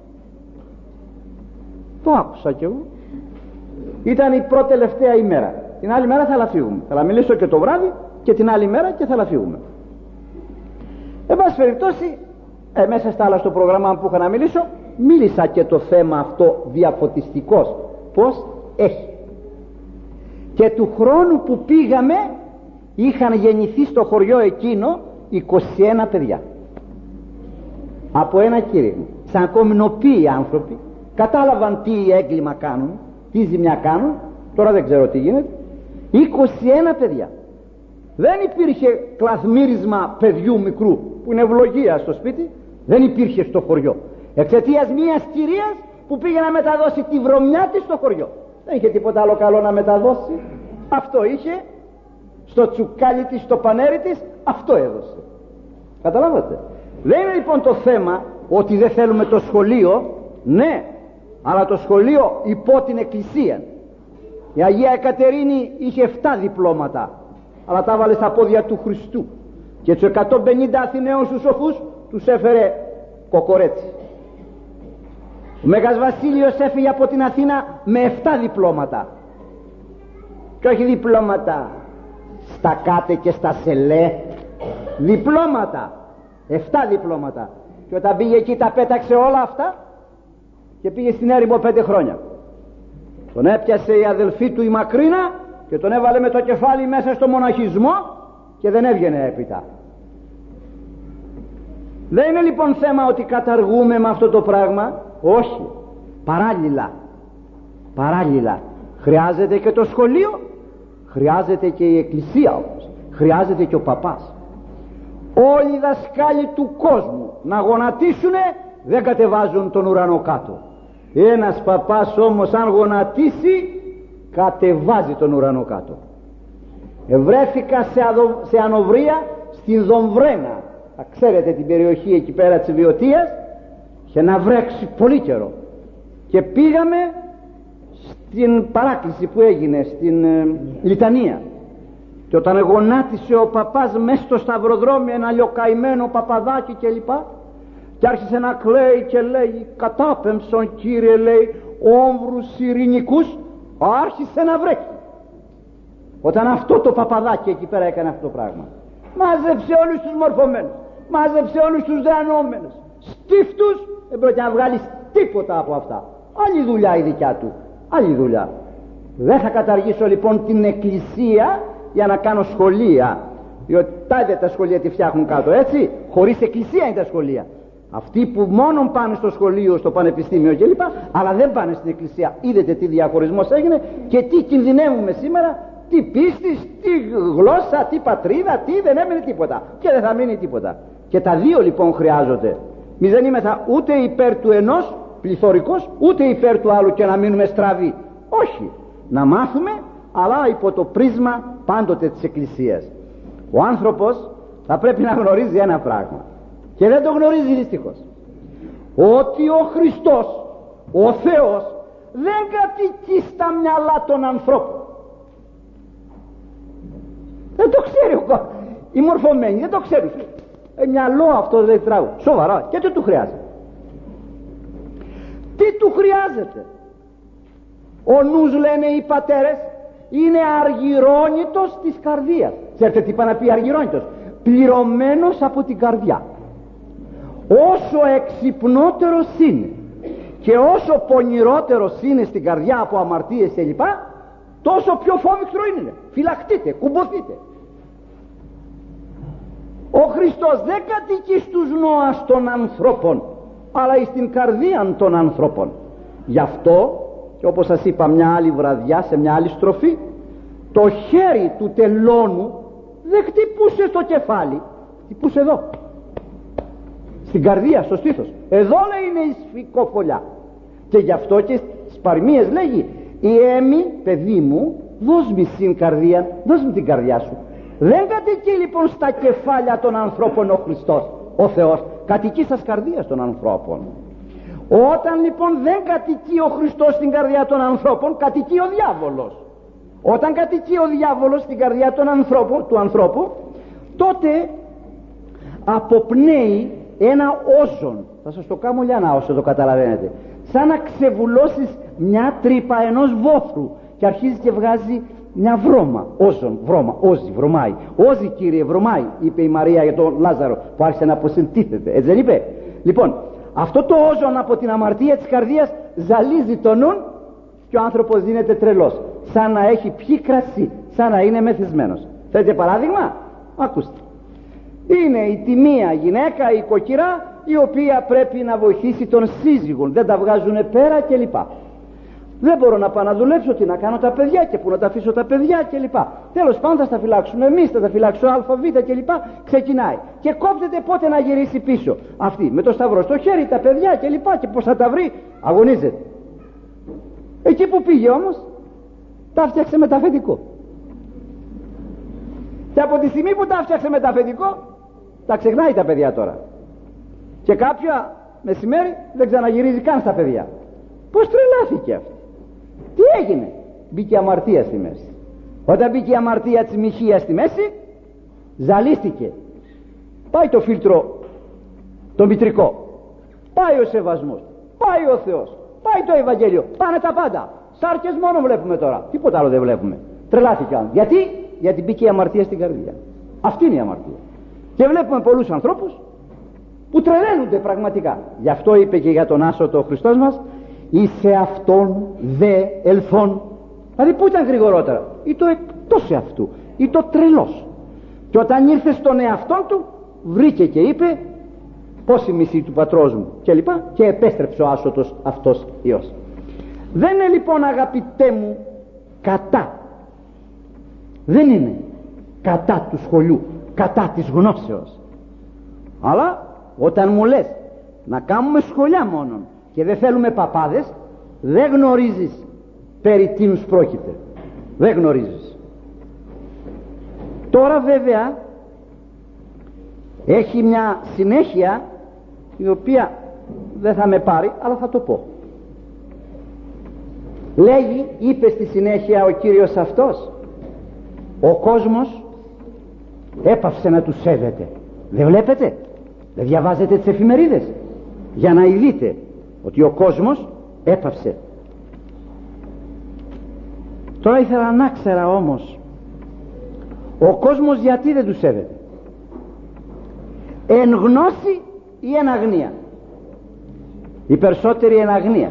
Το άκουσα κι εγώ. Ήταν η πρώτη τελευταία ημέρα. Την άλλη μέρα θα λαφύγουμε. Θα μιλήσω και το βράδυ και την άλλη μέρα και θα λαφύγουμε. Εν πάση περιπτώσει, ε, μέσα στα άλλα στο πρόγραμμα που είχα να μιλήσω, μίλησα και το θέμα αυτό διαφωτιστικός, πως έχει. Και του χρόνου που πήγαμε είχαν γεννηθεί στο χωριό εκείνο είκοσι ένα παιδιά από ένα κήρυγμα. Σαν κομινοποιοί άνθρωποι κατάλαβαν τι έγκλημα κάνουν, τι ζημιά κάνουν. Τώρα δεν ξέρω τι γίνεται. είκοσι ένα παιδιά. Δεν υπήρχε κλαθμύρισμα παιδιού μικρού που είναι ευλογία στο σπίτι, δεν υπήρχε στο χωριό, εξαιτίας μιας κυρίας που πήγε να μεταδώσει τη βρωμιά της στο χωριό. Δεν είχε τίποτα άλλο καλό να μεταδώσει, αυτό είχε στο τσουκάλι της, στο πανέρι της, αυτό έδωσε. Καταλάβατε? Δεν είναι λοιπόν το θέμα ότι δεν θέλουμε το σχολείο, ναι, αλλά το σχολείο υπό την Εκκλησία. Η Αγία Εκατερίνη είχε εφτά διπλώματα, αλλά τα βάλε στα πόδια του Χριστού, και τους εκατόν πενήντα Αθηναίους τους σοφούς τους έφερε κοκορέτσι. Ο Μέγας Βασίλειος έφυγε από την Αθήνα με εφτά διπλώματα, και όχι διπλώματα στα κάτε και στα σελέ, διπλώματα, εφτά διπλώματα. Και όταν πήγε εκεί τα πέταξε όλα αυτά και πήγε στην έρημο πέντε χρόνια. Τον έπιασε η αδελφή του η Μακρίνα και τον έβαλε με το κεφάλι μέσα στο μοναχισμό και δεν έβγαινε έπειτα. Δεν είναι λοιπόν θέμα ότι καταργούμε με αυτό το πράγμα, όχι. Παράλληλα, παράλληλα χρειάζεται και το σχολείο, χρειάζεται και η Εκκλησία όμως, χρειάζεται και ο παπάς. Όλοι οι δασκάλοι του κόσμου να γονατίσουνε δεν κατεβάζουν τον ουρανό κάτω. Ένας παπάς όμως αν γονατίσει κατεβάζει τον ουρανό κάτω. Ευρέθηκα σε, αδο, σε ανοβρία στην Δομβρένα, θα ξέρετε την περιοχή εκεί πέρα της Βιωτίας, και να βρέξει πολύ καιρό, και πήγαμε στην παράκληση που έγινε στην ε, Λιτανία, και όταν γονάτισε ο παπάς μέσα στο σταυροδρόμιο ένα λιοκαημένο παπαδάκι και λοιπά, και άρχισε να κλαίει και λέει, κατάπεμψον Κύριε, λέει, όμβρους ειρηνικούς, άρχισε να βρέχει. Όταν αυτό το παπαδάκι εκεί πέρα έκανε αυτό το πράγμα, μάζεψε όλους τους μορφωμένους, μάζεψε όλους τους δεανόμενους, στίφτους, δεν πρόκειται να βγάλεις τίποτα από αυτά. Άλλη δουλειά η δικιά του, άλλη δουλειά. Δεν θα καταργήσω λοιπόν την Εκκλησία, για να κάνω σχολεία, διότι τάδε τα σχολεία τη φτιάχνουν κάτω, έτσι, χωρίς εκκλησία είναι τα σχολεία. Αυτοί που μόνο πάνε στο σχολείο, στο πανεπιστήμιο κλπ, αλλά δεν πάνε στην εκκλησία. Είδατε τι διαχωρισμός έγινε και τι κινδυνεύουμε σήμερα, τι πίστης, τι γλώσσα, τι πατρίδα, τι, δεν έμεινε τίποτα και δεν θα μείνει τίποτα. Και τα δύο λοιπόν χρειάζονται. Μη δεν είμεθα ούτε υπέρ του ενός πληθωρικός, ούτε υπέρ του άλλου και να μείνουμε στραβοί. Όχι, να μάθουμε, αλλά υπό το πρίσμα πάντοτε της εκκλησίας. Ο άνθρωπος θα πρέπει να γνωρίζει ένα πράγμα και δεν το γνωρίζει δυστυχώς, ότι ο Χριστός, ο Θεός, δεν κατοικεί στα μυαλά των ανθρώπων. Δεν το ξέρει ο, οι μορφωμένοι, δεν το ξέρουν. Ε, μυαλό αυτό δεν τράγουν, σοβαρά, και τι του χρειάζεται. Τι του χρειάζεται? Ο νους, λένε οι πατέρες, είναι αργυρώνητος της καρδίας. Ξέρετε τι είπα να πει αργυρώνητος? Πληρωμένος από την καρδιά. Όσο εξυπνότερος είναι και όσο πονηρότερος είναι στην καρδιά από αμαρτίες και λοιπά, τόσο πιο φόβηκτρο είναι. Φυλαχτείτε, κουμποθείτε. Ο Χριστός δεν κατοικεί στους νόας των ανθρώπων, αλλά εις την καρδία των ανθρώπων. Γι' αυτό, και όπως σας είπα μια άλλη βραδιά σε μια άλλη στροφή, το χέρι του τελώνου δεν χτυπούσε στο κεφάλι, χτυπούσε εδώ, στην καρδία, στο στήθος. Εδώ, λέει, είναι η σφικόφωλιά. Και γι' αυτό και στις παροιμίες λέγει, η έμη, παιδί μου, δώσ' μη στην καρδία, δώσ' μου την καρδιά σου. Δεν κατοικεί λοιπόν στα κεφάλια των ανθρώπων ο Χριστός, ο Θεός, κατοικεί στα καρδίας των ανθρώπων. Όταν λοιπόν δεν κατοικεί ο Χριστός στην καρδιά των ανθρώπων, κατοικεί ο διάβολος. Όταν κατοικεί ο διάβολος στην καρδιά των ανθρώπων, του ανθρώπου, τότε αποπνέει ένα όζον. Θα σας το κάνω λιανά όσο το καταλαβαίνετε. Σαν να ξεβουλώσεις μια τρύπα ενός βόθρου και αρχίζει και βγάζει μια βρώμα. Όζον, βρώμα, όζι, βρωμάει. Όζι, κύριε, βρωμάει, είπε η Μαρία για τον Λάζαρο που άρχισε να αποσυντίθεται. Έτσι δεν είπε? Λοιπόν, αυτό το όζον από την αμαρτία της καρδίας ζαλίζει τον νουν και ο άνθρωπος γίνεται τρελός, σαν να έχει πιει κρασί, σαν να είναι μεθυσμένος. Θέλετε παράδειγμα? Ακούστε. Είναι η τιμία γυναίκα, η κοκκυρά, η οποία πρέπει να βοηθήσει τον σύζυγο, δεν τα βγάζουν πέρα κλπ. Δεν μπορώ να πάω να δουλέψω, τι να κάνω τα παιδιά και πού να τα αφήσω τα παιδιά κλπ. Τέλος πάντων θα τα φυλάξουμε εμείς, θα τα φυλάξω ΑΒ κλπ. Ξεκινάει και κόπτεται πότε να γυρίσει πίσω. Αυτή με το σταυρό στο χέρι, τα παιδιά κλπ. Και πώς θα τα βρει, αγωνίζεται. Εκεί που πήγε όμως, τα φτιάξε με τα αφεντικό. Και από τη στιγμή που τα φτιάξε με τα αφεντικό, τα ξεχνάει τα παιδιά τώρα. Και κάποια μεσημέρι δεν ξαναγυρίζει καν στα παιδιά. Πώς τρελάθηκε αυτή? Τι έγινε? Μπήκε αμαρτία στη μέση. Όταν μπήκε η αμαρτία της μοιχείας στη μέση, ζαλίστηκε. Πάει το φίλτρο το μητρικό, πάει ο σεβασμός, πάει ο Θεός, πάει το Ευαγγέλιο, πάνε τα πάντα. Σάρκες μόνο βλέπουμε τώρα, τίποτα άλλο δεν βλέπουμε. Τρελάθηκαν. Γιατί? Γιατί μπήκε η αμαρτία στην καρδιά. Αυτή είναι η αμαρτία. Και βλέπουμε πολλούς ανθρώπους που τρελαίνονται πραγματικά. Γι' αυτό είπε και για τον άσωτο ο Χριστός μας, «Εις εαυτόν δε ελθόν». Δηλαδή πού ήταν γρηγορότερα? Ή το εκτός εαυτού, ή το τρελός. Και όταν ήρθε στον εαυτόν του, βρήκε και είπε, «Πόση μισή του πατρός μου» και λοιπά, και επέστρεψε ο άσωτος αυτός Υιός. Δεν είναι λοιπόν, αγαπητέ μου, κατά. Δεν είναι κατά του σχολείου, κατά της γνώσεως. Αλλά όταν μου λες να κάνουμε σχολιά μόνον και δεν θέλουμε παπάδες, δεν γνωρίζεις περί τίνους πρόκειται. Δεν γνωρίζεις. Τώρα βέβαια έχει μια συνέχεια η οποία δεν θα με πάρει, αλλά θα το πω. Λέγει, είπε στη συνέχεια ο Κύριος αυτός, ο κόσμος έπαυσε να τους σέβεται. Δεν βλέπετε? Δεν διαβάζετε τις εφημερίδες για να ειδείτε ότι ο κόσμος έπαυσε. Τώρα ήθελα να ξέρα όμως, ο κόσμος γιατί δεν τους σέβεται? Εν γνώση ή εν αγνία? Οι περισσότεροι εν αγνία.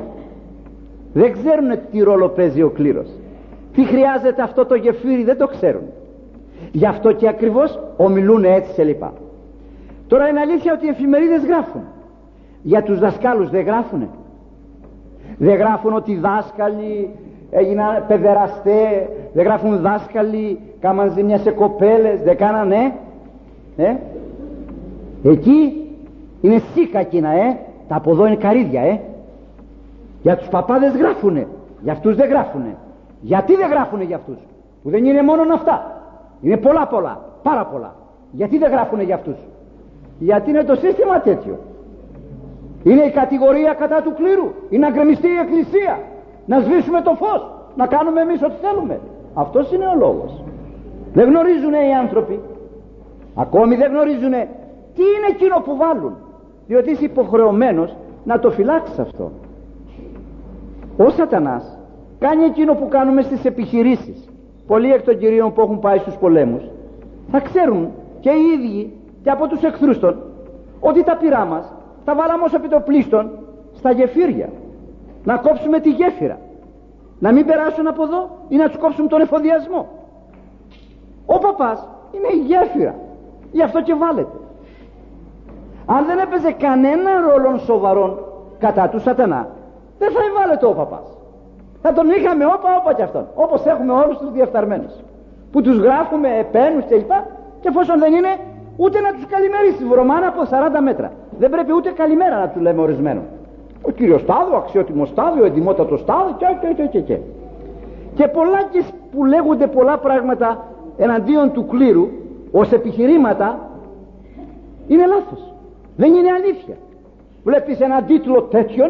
Δεν ξέρουν τι ρόλο παίζει ο κλήρος. Τι χρειάζεται αυτό το γεφύρι, δεν το ξέρουν. Γι' αυτό και ακριβώς ομιλούν έτσι και λοιπά. Τώρα είναι αλήθεια ότι οι εφημερίδες γράφουν. Για τους δασκάλους δεν γράφουνε? Δεν γράφουν ότι δάσκαλοι έγιναν παιδεραστέ? Δεν γράφουν δάσκαλοι κάμαν ζημιά σε κοπέλες? Δεν κάνανε? Ε? Εκεί είναι σίκα εκείνα, ε? Τα από εδώ είναι καρύδια, ε? Για τους παπάδες γράφουνε, για αυτούς δεν γράφουνε. Γιατί δεν γράφουνε για αυτούς? Που δεν είναι μόνο αυτά, είναι πολλά πολλά, πάρα πολλά. Γιατί δεν γράφουνε για αυτούς? Γιατί είναι το σύστημα τέτοιο. Είναι η κατηγορία κατά του κλήρου, είναι να γκρεμιστεί η εκκλησία, να σβήσουμε το φως, να κάνουμε εμείς ό,τι θέλουμε. Αυτός είναι ο λόγος. Δεν γνωρίζουν οι άνθρωποι, ακόμη δεν γνωρίζουν τι είναι εκείνο που βάλουν, διότι είσαι υποχρεωμένος να το φυλάξεις αυτό. Ο Σατανάς κάνει εκείνο που κάνουμε στις επιχειρήσεις. Πολλοί εκ των κυρίων που έχουν πάει στους πολέμους θα ξέρουν και οι ίδιοι και από τους εχθρούς των ότι τα πυρά μας τα βάλαμε ως επιτοπλίστων στα γεφύρια, να κόψουμε τη γέφυρα, να μην περάσουν από εδώ ή να τους κόψουμε τον εφοδιασμό. Ο παπάς είναι η γέφυρα, γι' αυτό και βάλετε. Αν δεν έπαιζε κανένα ρόλο σοβαρόν κατά του Σατανά, δεν θα βάλετε ο παπάς. Θα τον είχαμε όπα όπα κι αυτόν, όπως έχουμε όλους τους διεφθαρμένους που τους γράφουμε επένους και λοιπά, και εφόσον δεν είναι ούτε να τους καλημερίσει βρωμάνα από σαράντα μέτρα, δεν πρέπει ούτε καλημέρα να του λέμε ορισμένο. Ο κύριος Τάδο, αξιότιμος Τάδο, ο εντιμότατος Τάδο και και και και και και πολλά και που λέγονται πολλά πράγματα εναντίον του κλήρου ως επιχειρήματα είναι λάθος, δεν είναι αλήθεια. Βλέπεις έναν τίτλο τέτοιον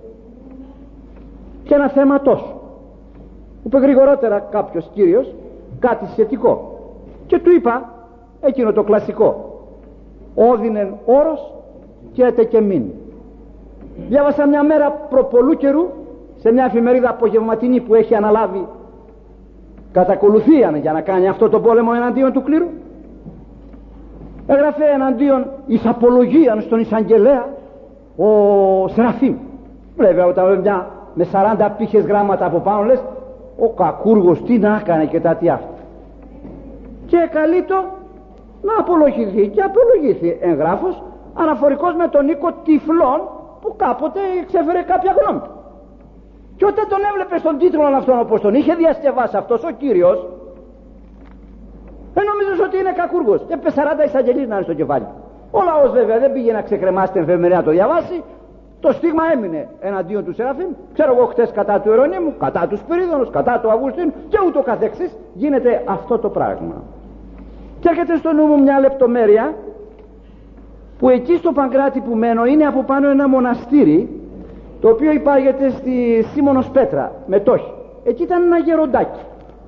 και ένα θέμα τόσο. Είπε γρηγορότερα κάποιος κύριος κάτι σχετικό και του είπα εκείνο το κλασικό, όδινεν όρος και έτε και μην. Διάβασα μια μέρα προπολού καιρού σε μια εφημερίδα απογευματινή που έχει αναλάβει κατακολουθίαν για να κάνει αυτό το πόλεμο εναντίον του κλήρου. Έγραφε εναντίον εις απολογίαν στον εισαγγελέα ο Σεραφείμ. Βέβαια όταν μια με σαράντα πύχες γράμματα από πάνω λες ο κακούργος τι να έκανε και τα τι αυτά, και καλείτο να απολογηθεί και απολογήθη εγγράφος αναφορικός με τον οίκο τυφλών που κάποτε εξέφερε κάποια γνώμη. Και όταν τον έβλεπε στον τίτλο αυτόν όπως τον είχε διασκευάσει αυτός ο κύριος, δεν νομίζεις ότι είναι κακούργος, και έπαιζε σαράντα εισαγγελίες να είναι στο κεφάλι. Ο λαός βέβαια δεν πήγε να ξεκρεμάσει την εφημερίδα να το διαβάσει. Το στίγμα έμεινε εναντίον του Σεραφείμ. Ξέρω εγώ χτες κατά του Ιερονύμου, κατά του Σπυρίδωνος, κατά του Αυγουστίνου και ούτω καθεξής. Γίνεται αυτό το πράγμα. Και έρχεται στο νου μου μια λεπτομέρεια, που εκεί στο Παγκράτη που μένω είναι από πάνω ένα μοναστήρι το οποίο υπάγεται στη Σίμωνος Πέτρα Μετόχη. Εκεί ήταν ένα γεροντάκι,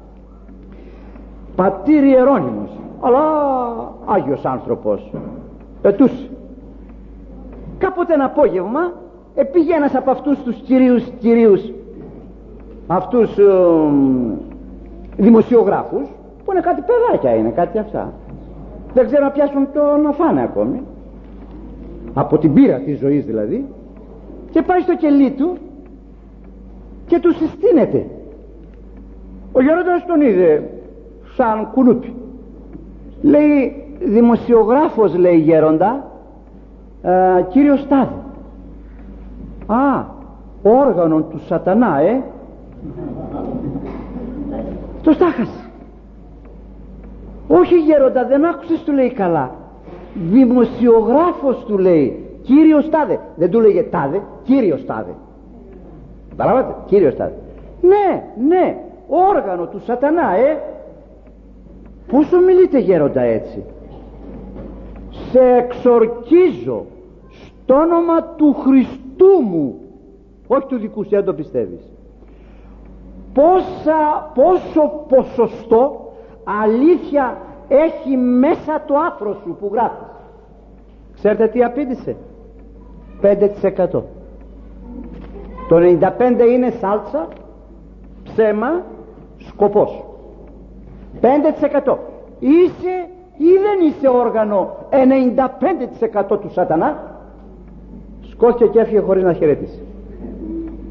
πατήρ Ιερώνυμος, αλλά Άγιος άνθρωπος, πετούσε. Κάποτε ένα απόγευμα επήγε ένας από αυτούς τους κυρίους κυρίους αυτούς ε, δημοσιογράφους που είναι κάτι παιδάκια, είναι κάτι αυτά, δεν ξέρω να πιάσουν το να φάνε ακόμη από την πείρα της ζωής δηλαδή, και πάει στο κελί του και του συστήνεται. Ο γερόντας τον είδε σαν κουνούπι, λέει δημοσιογράφος, λέει γέροντα, ε, κύριος Τάδε. Α, όργανο του Σατανά, ε το στάχασε. Όχι γέροντα, δεν άκουσες, του λέει καλά, δημοσιογράφος, του λέει, κύριος Τάδε. Δεν του λέγε Τάδε, κύριος Τάδε. Παραβάτε, κύριος Τάδε. Ναι, ναι, όργανο του Σατανά, ε πόσο μιλείτε γέροντα έτσι? Σε εξορκίζω στο όνομα του Χριστού μου, όχι του δικού σου, αν το πιστεύεις. Πόσα, πόσο ποσοστό αλήθεια έχει μέσα το άφρο σου που γράφεις? Ξέρετε τι απήντησε? πέντε τοις εκατό. Το ενενήντα πέντε τοις εκατό είναι σάλτσα, ψέμα, σκοπός. πέντε τοις εκατό είσαι ή δεν είσαι όργανο ενενήντα πέντε τοις εκατό του Σατανά? Σκόθηκε και έφυγε χωρίς να χαιρετήσει.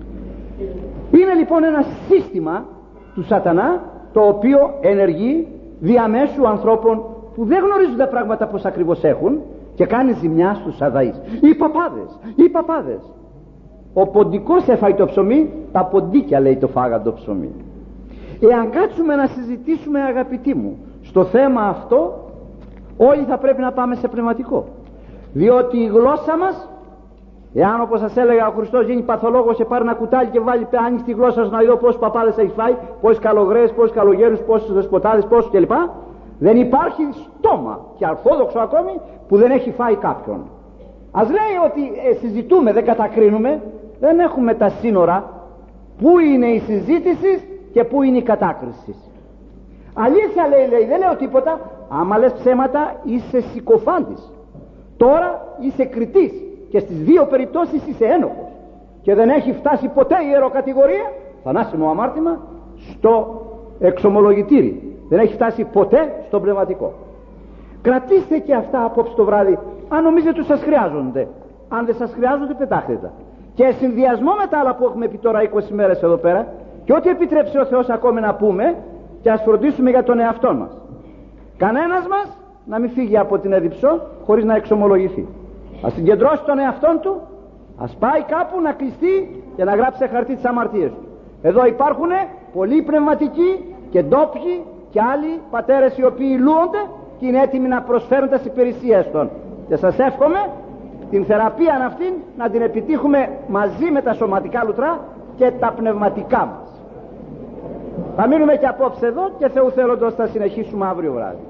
Είναι λοιπόν ένα σύστημα του Σατανά το οποίο ενεργεί διαμέσου ανθρώπων που δεν γνωρίζουν τα πράγματα πως ακριβώς έχουν και κάνει ζημιά στους αδαείς. Οι παπάδες, οι παπάδες. Ο ποντικός έφαγε το ψωμί, τα ποντίκια λέει το φάγαν το ψωμί. Εάν κάτσουμε να συζητήσουμε, αγαπητοί μου, στο θέμα αυτό, όλοι θα πρέπει να πάμε σε πνευματικό, διότι η γλώσσα μας, εάν όπως σας έλεγα ο Χριστός γίνει παθολόγος και πάρει ένα κουτάλι και βάλει άνοιξη τη γλώσσα σου να δω πόσους παπάδες έχει φάει, πόσους καλογρές, πόσους καλογέρους, πόσους δεσποτάδες, πόσους κλπ, δεν υπάρχει στόμα και αρθόδοξο ακόμη που δεν έχει φάει κάποιον. Ας λέει ότι ε, συζητούμε, δεν κατακρίνουμε, δεν έχουμε τα σύνορα πού είναι η συζήτηση και πού είναι η κατάκριση. Αλήθεια λέει, λέει, δεν λέω τίποτα. Άμα λες ψέματα είσαι συκοφάντης. Τώρα είσαι κριτής και στις δύο περιπτώσεις είσαι ένοχος και δεν έχει φτάσει ποτέ η ιεροκατηγορία, θανάσιμο αμάρτημα, στο εξομολογητήρι. Δεν έχει φτάσει ποτέ στο πνευματικό. Κρατήστε και αυτά απόψε το βράδυ, αν νομίζετε ότι σας χρειάζονται. Αν δεν σας χρειάζονται, πετάχτε τα. Και συνδυασμό με τα άλλα που έχουμε πει τώρα είκοσι μέρες εδώ πέρα, και ό,τι επιτρέψει ο Θεός ακόμη να πούμε, και ας φροντίσουμε για τον εαυτό μας. Κανένας μας να μην φύγει από την Εδιψό χωρίς να εξομολογηθεί. Ας συγκεντρώσει τον εαυτόν του, ας πάει κάπου να κλειστεί και να γράψει σε χαρτί τις αμαρτίες του. Εδώ υπάρχουν πολλοί πνευματικοί και ντόπιοι και άλλοι πατέρες οι οποίοι λούονται και είναι έτοιμοι να προσφέρουν τις υπηρεσίες των. Και σας εύχομαι την θεραπεία αυτήν να την επιτύχουμε μαζί με τα σωματικά λουτρά και τα πνευματικά μας. Θα μείνουμε και απόψε εδώ και Θεού θέλοντος θα συνεχίσουμε αύριο βράδυ.